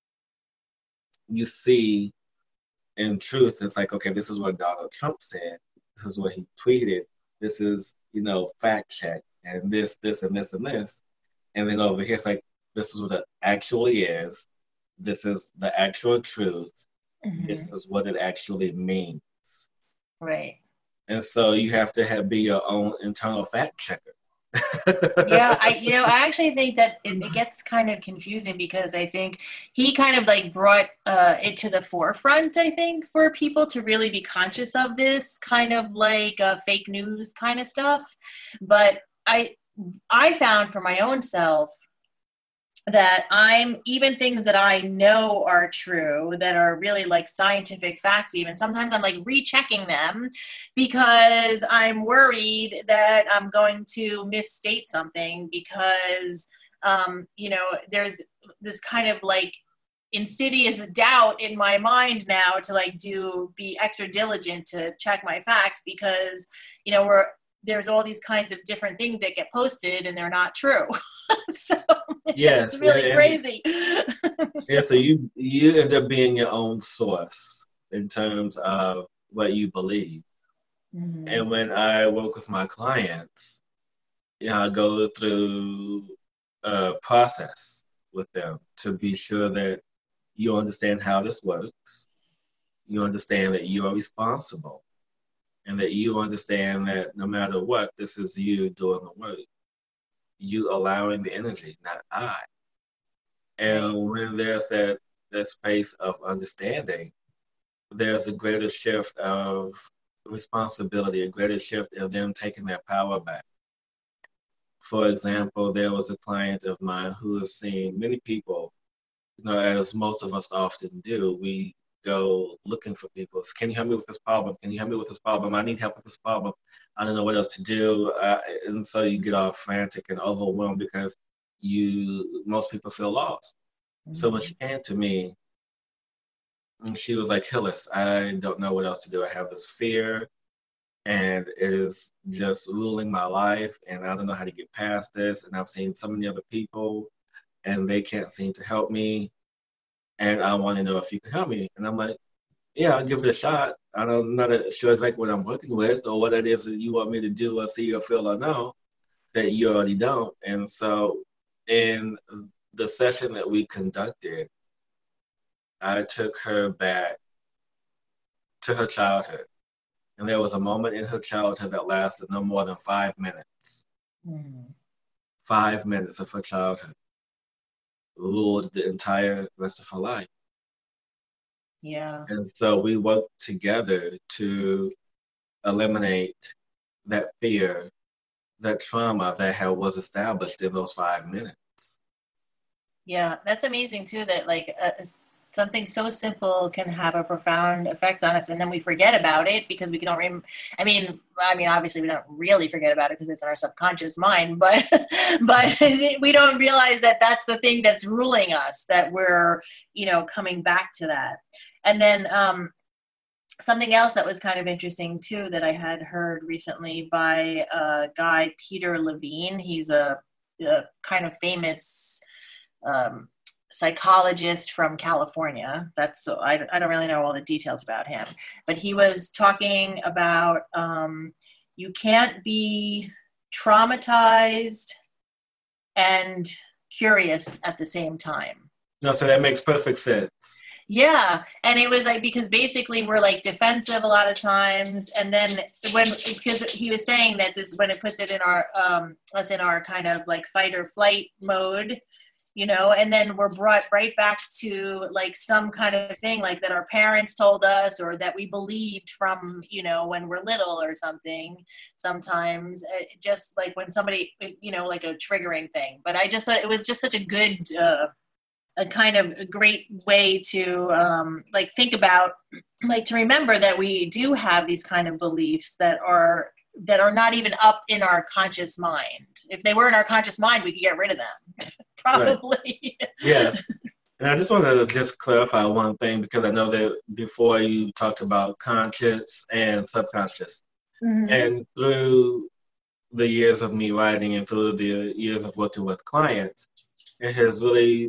you see, in truth, it's like, okay, this is what Donald Trump said. This is what he tweeted. This is, fact check, and this, and this, and this. And then over here, it's like, this is what it actually is. This is the actual truth. Mm-hmm. This is what it actually means. Right. And so you have to be your own internal fact checker. Yeah, I actually think that it gets kind of confusing because I think he kind of like brought it to the forefront, I think, for people to really be conscious of this kind of like fake news kind of stuff. But I found for my own self that even things that I know are true, that are really like scientific facts, even sometimes I'm like rechecking them because I'm worried that I'm going to misstate something because, there's this kind of like insidious doubt in my mind now to like be extra diligent to check my facts because, there's all these kinds of different things that get posted and they're not true. So it's really crazy. So you end up being your own source in terms of what you believe. Mm-hmm. And when I work with my clients, I go through a process with them to be sure that you understand how this works. You understand that you are responsible. And that you understand that no matter what, this is you doing the work. You allowing the energy, not I. And when there's that space of understanding, there's a greater shift of responsibility, a greater shift of them taking their power back. For example, there was a client of mine who has seen many people, as most of us often do, we go looking for people. Can you help me with this problem? Can you help me with this problem? I need help with this problem. I don't know what else to do. And so you get all frantic and overwhelmed because most people feel lost. Mm-hmm. So when she came to me, and she was like, Hillis, I don't know what else to do. I have this fear and it is just ruling my life and I don't know how to get past this. And I've seen so many other people and they can't seem to help me. And I want to know if you can help me. And I'm like, yeah, I'll give it a shot. I'm not sure exactly what I'm working with or what it is that you want me to do or see or feel or know that you already don't. And so in the session that we conducted, I took her back to her childhood. And there was a moment in her childhood that lasted no more than 5 minutes. Mm-hmm. 5 minutes of her childhood ruled the entire rest of her life. Yeah. And so we worked together to eliminate that fear, that trauma that was established in those 5 minutes. Yeah, that's amazing too, that like something so simple can have a profound effect on us and then we forget about it because we don't I mean obviously we don't really forget about it because it's in our subconscious mind, but we don't realize that that's the thing that's ruling us, that we're coming back to that. And then something else that was kind of interesting too that I had heard recently by a guy, Peter Levine. He's a kind of famous psychologist from California. I don't really know all the details about him, but he was talking about you can't be traumatized and curious at the same time. No, so that makes perfect sense. Yeah, and it was like because basically we're like defensive a lot of times, and then because he was saying that when it puts it in our us in our kind of like fight or flight mode, and then we're brought right back to like some kind of thing like that our parents told us or that we believed from, when we're little or something. Sometimes just like when somebody, like a triggering thing. But I just thought it was just such a good, a kind of a great way to think about, to remember that we do have these kind of beliefs that are not even up in our conscious mind. If they were in our conscious mind, we could get rid of them. Probably. Right. Yes. And I just wanted to just clarify one thing, because I know that before you talked about conscious and subconscious. Mm-hmm. And through the years of me writing and through the years of working with clients, it has really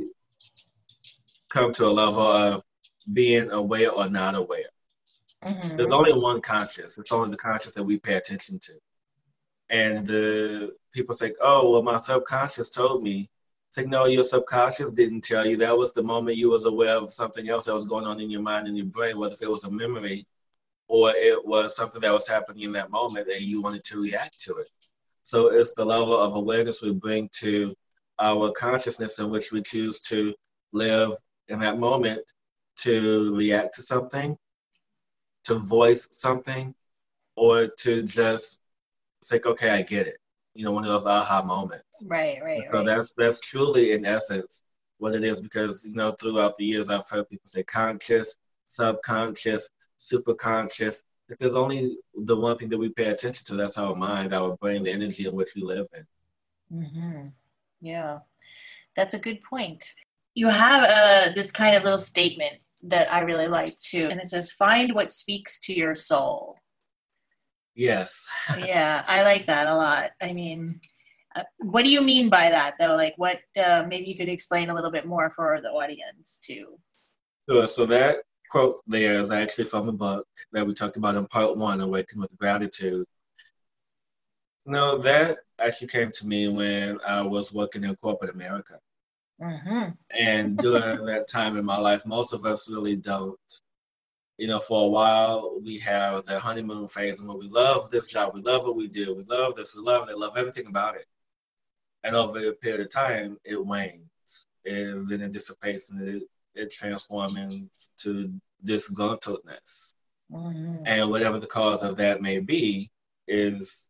come to a level of being aware or not aware. Mm-hmm. There's only one conscious. It's only the conscious that we pay attention to. And the people say, oh, well, my subconscious told me. It's like, no, your subconscious didn't tell you. That was the moment you was aware of something else that was going on in your mind and your brain, whether it was a memory or it was something that was happening in that moment and you wanted to react to it. So it's the level of awareness we bring to our consciousness in which we choose to live in that moment, to react to something, to voice something, or to just say, okay, I get it. One of those aha moments. Right. So that's truly, in essence, what it is, because, throughout the years, I've heard people say conscious, subconscious, superconscious. If there's only the one thing that we pay attention to, that's our mind, our brain, the energy in which we live in. Mm-hmm. Yeah, that's a good point. You have this kind of little statement that I really like too. And it says, find what speaks to your soul. Yes. Yeah, I like that a lot. I mean, what do you mean by that though? Like what, maybe you could explain a little bit more for the audience too. Sure. So that quote there is actually from a book that we talked about in part 1, Awaken with Gratitude. No, that actually came to me when I was working in corporate America. Mm-hmm. And during that time in my life, most of us really don't. For a while, we have the honeymoon phase and when we love this job, we love what we do, we love this, we love it, love everything about it. And over a period of time, it wanes and then it dissipates and it transforms into disgruntledness. Mm-hmm. And whatever the cause of that may be is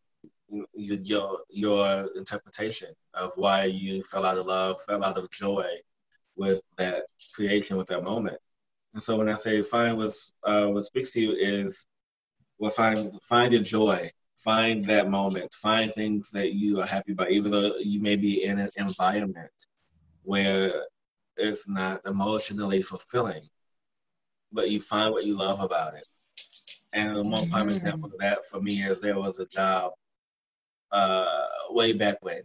your interpretation of why you fell out of love, fell out of joy with that creation, with that moment. And so when I say find what speaks to you is, well, find your joy, find that moment, find things that you are happy about, even though you may be in an environment where it's not emotionally fulfilling, but you find what you love about it. And the one prime example of that for me is there was a job way back when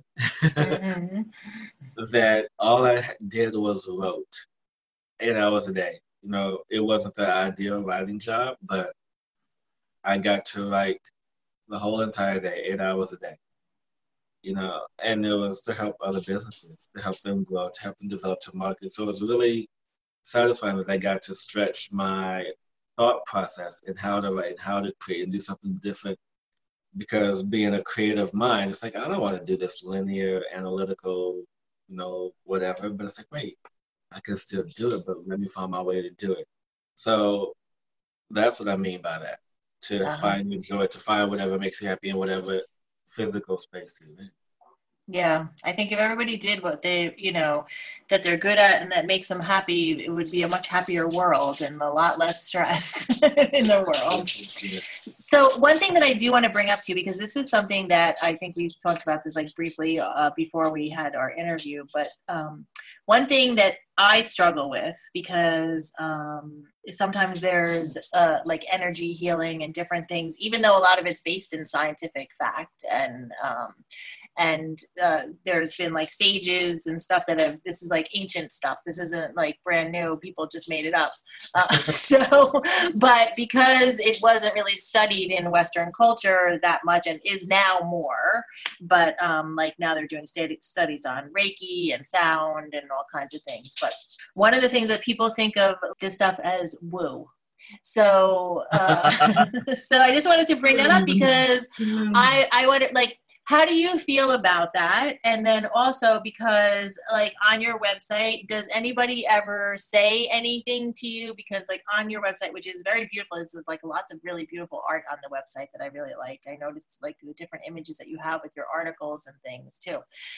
that all I did was wrote 8 hours a day. It wasn't the ideal writing job, but I got to write the whole entire day, 8 hours a day. And it was to help other businesses, to help them grow, to help them develop to market. So it was really satisfying that I got to stretch my thought process and how to write, how to create and do something different. Because being a creative mind, it's like, I don't want to do this linear, analytical, whatever. But it's like, wait, I can still do it, but let me find my way to do it. So that's what I mean by that. To find your joy, to find whatever makes you happy in whatever physical space you're in. Yeah, I think if everybody did what they, that they're good at and that makes them happy, it would be a much happier world and a lot less stress in the world. So one thing that I do want to bring up to you, because this is something that I think we've talked about this briefly before we had our interview, but one thing that I struggle with, because sometimes there's energy healing and different things, even though a lot of it's based in scientific fact, and there's been sages and stuff this is ancient stuff. This isn't brand new. People just made it up. But because it wasn't really studied in Western culture that much and is now more, but now they're doing studies on Reiki and sound and all kinds of things. But one of the things that people think of this stuff as woo. So, so I just wanted to bring that up because I wanted how do you feel about that? And then also because like on your website, does anybody ever say anything to you? Because like on your website, which is very beautiful, this is like lots of really beautiful art on the website that I really like. I noticed like the different images that you have with your articles and things too.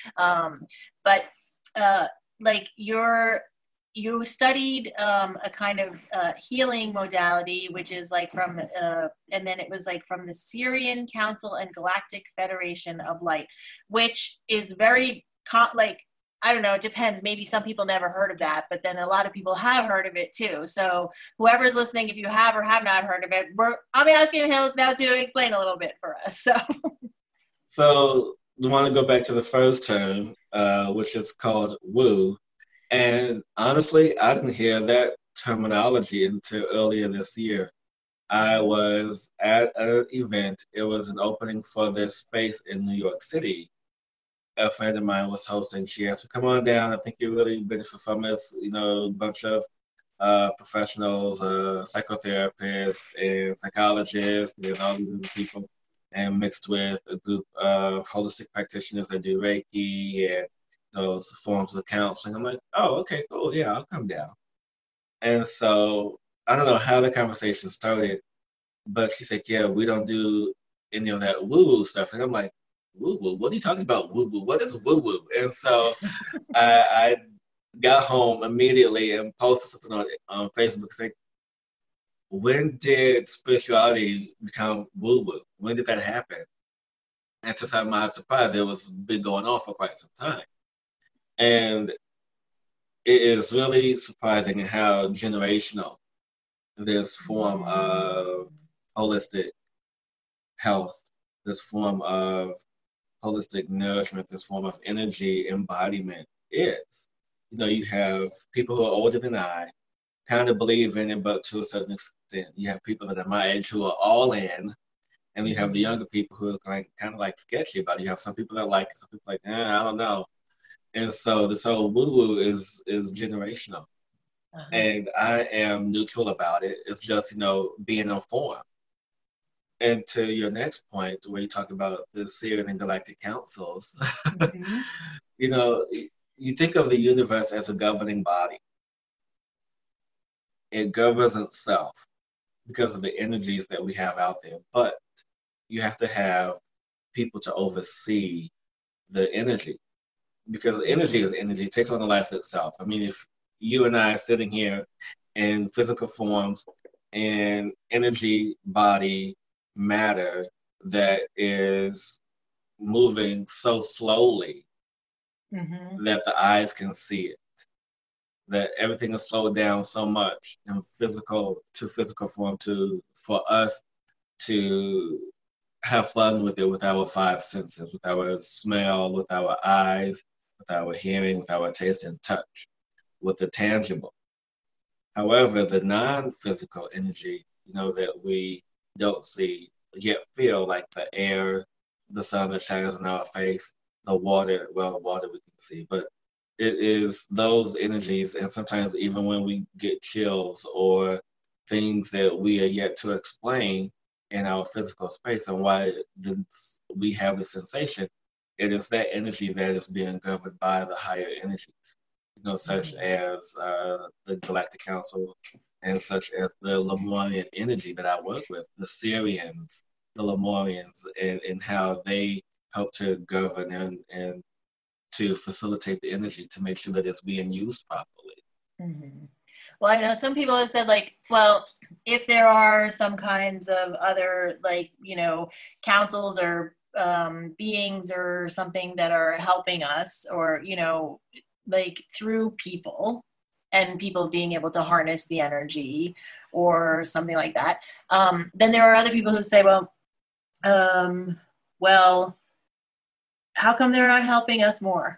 But like you studied a kind of healing modality, which is like from, and then it was like from the Syrian Council and Galactic Federation of Light, which is very, like, I don't know, it depends. Maybe some people never heard of that, but then a lot of people have heard of it too. So whoever's listening, if you have or have not heard of it, I'll be asking Hills now to explain a little bit for us. So we want to go back to the first term, which is called woo. And honestly, I didn't hear that terminology until earlier this year. I was at an event. It was an opening for this space in New York City. A friend of mine was hosting. She asked me, come on down. I think you really benefit from this. You know, a bunch of professionals, psychotherapists, and psychologists, and all these other people, and mixed with a group of holistic practitioners that do Reiki and those forms of counseling. I'm like, oh, okay, cool. Yeah, I'll come down. And so I don't know how the conversation started, but she said, yeah, we don't do any of that woo-woo stuff. And I'm like, woo-woo? What are you talking about, woo-woo? What is woo-woo? And so I got home immediately and posted something on Facebook saying, when did spirituality become woo-woo? When did that happen? And to my surprise, it was been going on for quite some time. And it is really surprising how generational this form of holistic health, this form of holistic nourishment, this form of energy embodiment is. You know, you have people who are older than I, kind of believe in it, but to a certain extent. You have people that are my age who are all in, and you have the younger people who are kind of like sketchy about it. You have some people that like it, some people like, I don't know. And so this whole woo-woo is generational. And I am neutral about it. It's just, you know, being informed. And to your next point, where you talk about the Syrian and Galactic Councils, you know, you think of the universe as a governing body. It governs itself because of the energies that we have out there. But you have to have people to oversee the energy. Because energy is energy, it takes on the life itself. I mean, if you and I are sitting here in physical forms and energy, body, matter that is moving so slowly that the eyes can see it, that everything is slowed down so much in physical form for us to have fun with it, with our five senses, with our smell, with our eyes, with our hearing, with our taste and touch, with the tangible. However, the non-physical energy, you know, that we don't see yet feel, like the air, the sun that shines in our face, the water, well, water we can see, but it is those energies, and sometimes even when we get chills or things that we are yet to explain in our physical space and why we have the sensation, it is that energy that is being governed by the higher energies, you know, such as the Galactic Council and such as the Lemurian energy that I work with, the Syrians, the Lemurians, and how they help to govern and to facilitate the energy to make sure that it's being used properly. Well, I know some people have said, like, well, if there are some kinds of other, like, you know, councils or beings or something that are helping us, or, you know, like through people and people being able to harness the energy or something like that, then there are other people who say, well, how come they're not helping us more?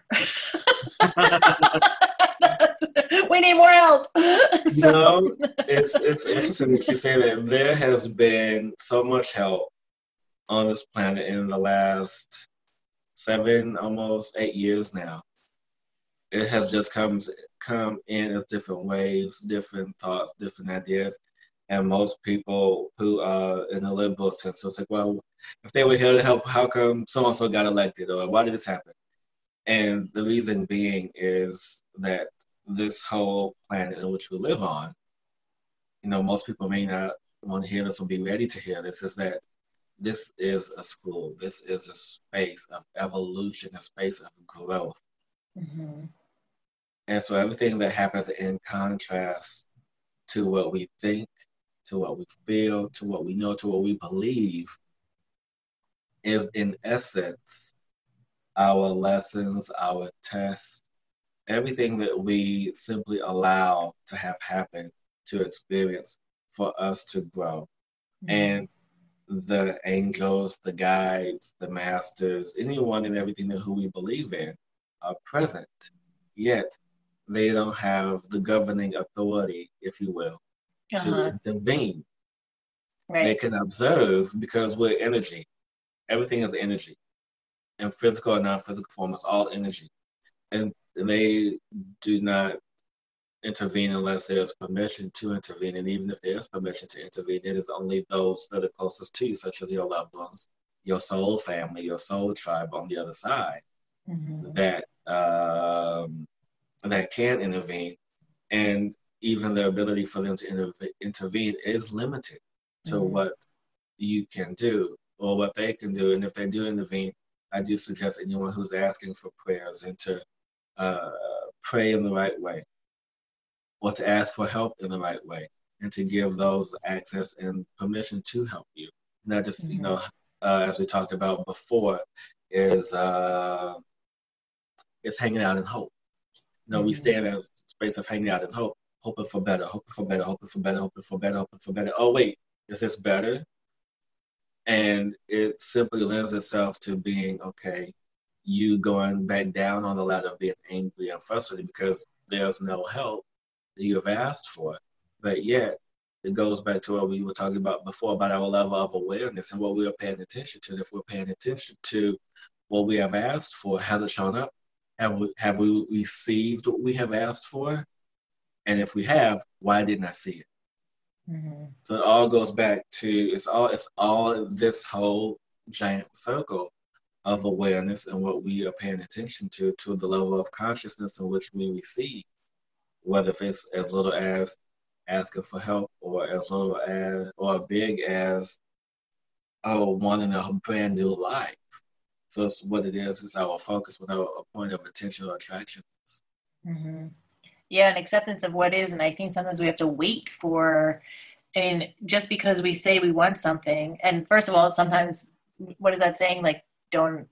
We need more help. So. No, it's interesting that you say that. There has been so much help on this planet in the last 7, almost 8 years now. It has just come in as different waves, different thoughts, different ideas. And most people who are in the liberal sense, so it's like, well, if they were here to help, how come so-and-so got elected? Or why did this happen? And the reason being is that this whole planet in which we live on, most people may not want to hear this or be ready to hear this, is that this is a school. This is a space of evolution, a space of growth. Mm-hmm. And so everything that happens in contrast to what we think, to what we feel, to what we know, to what we believe, is in essence our lessons, our tests, everything that we simply allow to have happen, to experience, for us to grow. Mm-hmm. And the angels, the guides, the masters, anyone and everything who we believe in are present, yet they don't have the governing authority, if you will, to intervene. Right. They can observe because we're energy. Everything is energy. In physical and non-physical form, it's all energy. And they do not intervene unless there's permission to intervene. And even if there is permission to intervene, it is only those that are closest to you, such as your loved ones, your soul family, your soul tribe on the other side, mm-hmm. that can intervene. And even the ability for them to intervene is limited to mm-hmm. what you can do or what they can do. And if they do intervene, I do suggest anyone who's asking for prayers and to pray in the right way, or to ask for help in the right way, and to give those access and permission to help you. Not just, mm-hmm. As we talked about before, is hanging out in hope. We stay in a space of hanging out in hope, hoping for better, hoping for better, hoping for better, hoping for better, hoping for better. Oh, wait, is this better? And it simply lends itself to being, okay, you going back down on the ladder of being angry and frustrated because there's no help that you have asked for. But yet, it goes back to what we were talking about before, about our level of awareness and what we are paying attention to. And if we're paying attention to what we have asked for, has it shown up? Have we received what we have asked for? And if we have, why didn't I see it? Mm-hmm. So it all goes back to, it's all this whole giant circle of awareness and what we are paying attention to the level of consciousness in which we receive, whether if it's as little as asking for help or as little as, or big as, wanting a brand new life. So it's what it is. It's our focus, what our point of attention or attraction is. Mm-hmm. Yeah, and acceptance of what is. And I think sometimes we have to wait for, just because we say we want something. And first of all, sometimes, what is that saying? Like, you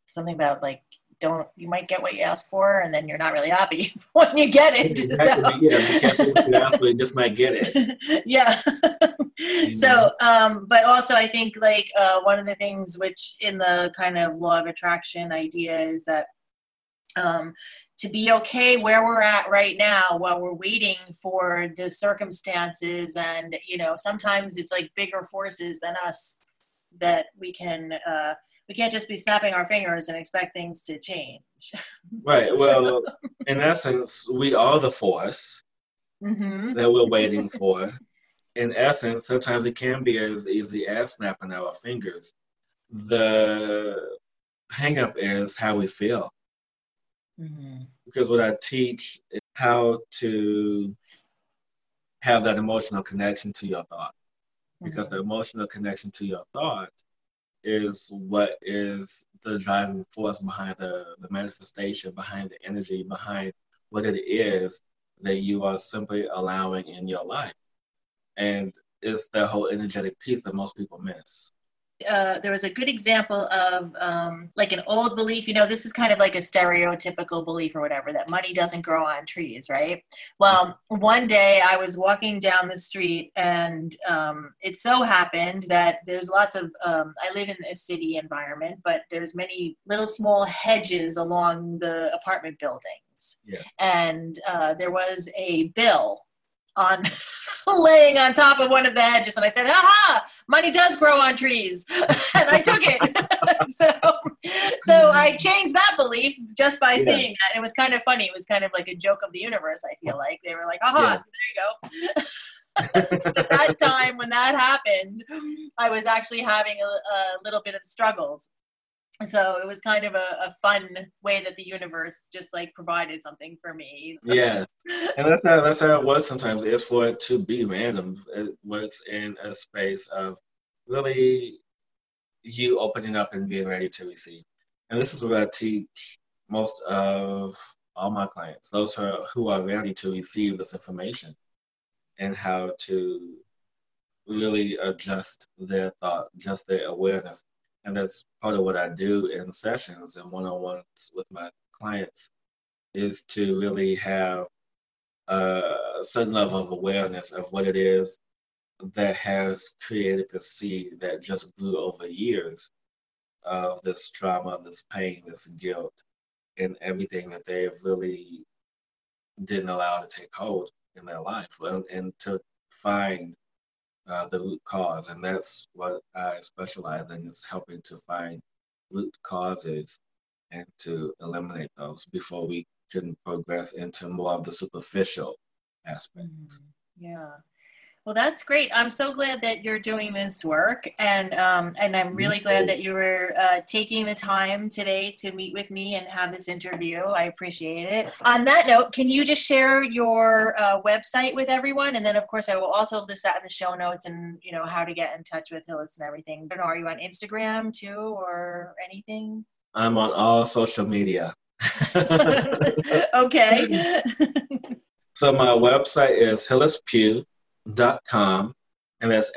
might get what you ask for, and then you're not really happy when you get it. Exactly. So. Yeah, be careful what you ask for, you just might get it. Yeah. So, but also I think one of the things which in the kind of law of attraction idea is that to be okay where we're at right now while we're waiting for the circumstances, and sometimes it's like bigger forces than us that we can't just be snapping our fingers and expect things to change. Right. Well, in essence, we are the force mm-hmm. that we're waiting for. In essence, sometimes it can be as easy as snapping our fingers. The hang-up is how we feel. Mm-hmm. Because what I teach is how to have that emotional connection to your thought. Because the emotional connection to your thought is what is the driving force behind the manifestation, behind the energy, behind what it is that you are simply allowing in your life. And it's the whole energetic piece that most people miss. There was a good example of like an old belief, this is kind of like a stereotypical belief or whatever, that money doesn't grow on trees, right? Well, one day I was walking down the street, and it so happened that there's lots of, I live in a city environment, but there's many little small hedges along the apartment buildings. Yes. And there was a bill on laying on top of one of the hedges, and I said, "Aha! Money does grow on trees," and I took it. so I changed that belief just by seeing that. It was kind of funny. It was kind of like a joke of the universe. I feel like they were like, "Aha! There you go." At that time when that happened, I was actually having a little bit of struggles. So it was kind of a fun way that the universe just like provided something for me. Yeah, and that's how it works sometimes. It's for it to be random. It works in a space of really you opening up and being ready to receive. And this is what I teach most of all my clients, those who are ready to receive this information, and how to really adjust their thought, adjust their awareness. And that's part of what I do in sessions and one-on-ones with my clients, is to really have a certain level of awareness of what it is that has created the seed that just grew over years of this trauma, this pain, this guilt, and everything that they have really didn't allow to take hold in their life, and to find the root cause. And that's what I specialize in, is helping to find root causes and to eliminate those before we can progress into more of the superficial aspects. Yeah. Well, that's great. I'm so glad that you're doing this work, and I'm really glad that you were taking the time today to meet with me and have this interview. I appreciate it. On that note, can you just share your website with everyone? And then, of course, I will also list that in the show notes, and how to get in touch with Hillis and everything. I don't know, are you on Instagram too, or anything? I'm on all social media. Okay. So my website is HillisPugh.com, and that's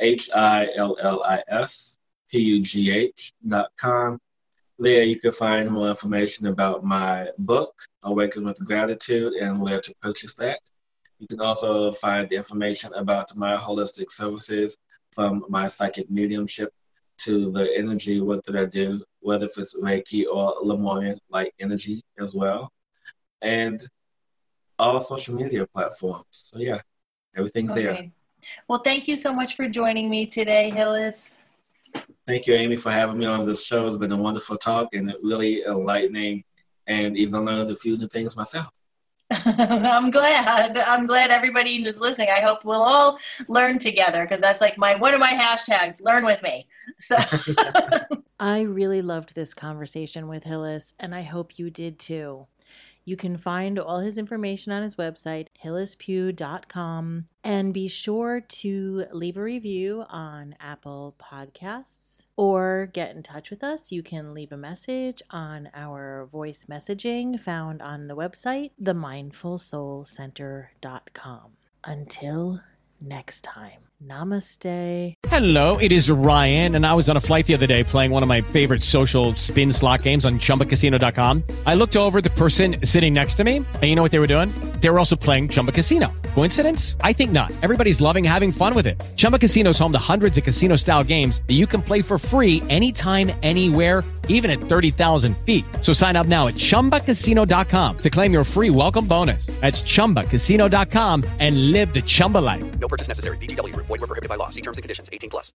HILLISPUGH.com. There you can find more information about my book, Awaken with Gratitude, and where to purchase that. You can also find the information about my holistic services, from my psychic mediumship to the energy work that I do, whether if it's Reiki or Lemurian light energy as well, and all social media platforms. So yeah, everything's there. Well, thank you so much for joining me today, Hillis. Thank you, Amy, for having me on this show. It's been a wonderful talk and really enlightening, and even learned a few new things myself. I'm glad everybody who's listening. I hope we'll all learn together, because that's like one of my hashtags, learn with me. So I really loved this conversation with Hillis, and I hope you did too. You can find all his information on his website, HillisPugh.com, and be sure to leave a review on Apple Podcasts or get in touch with us. You can leave a message on our voice messaging found on the website, themindfulsoulcenter.com. Until next time, namaste. Hello, it is Ryan, and I was on a flight the other day playing one of my favorite social spin slot games on ChumbaCasino.com. I looked over at the person sitting next to me, and you know what they were doing? They were also playing Chumba Casino. Coincidence? I think not. Everybody's loving having fun with it. Chumba Casino is home to hundreds of casino-style games that you can play for free anytime, anywhere, even at 30,000 feet. So sign up now at ChumbaCasino.com to claim your free welcome bonus. That's ChumbaCasino.com and live the Chumba life. No purchase necessary. VGW. Void where prohibited by law. See terms and conditions. 18+.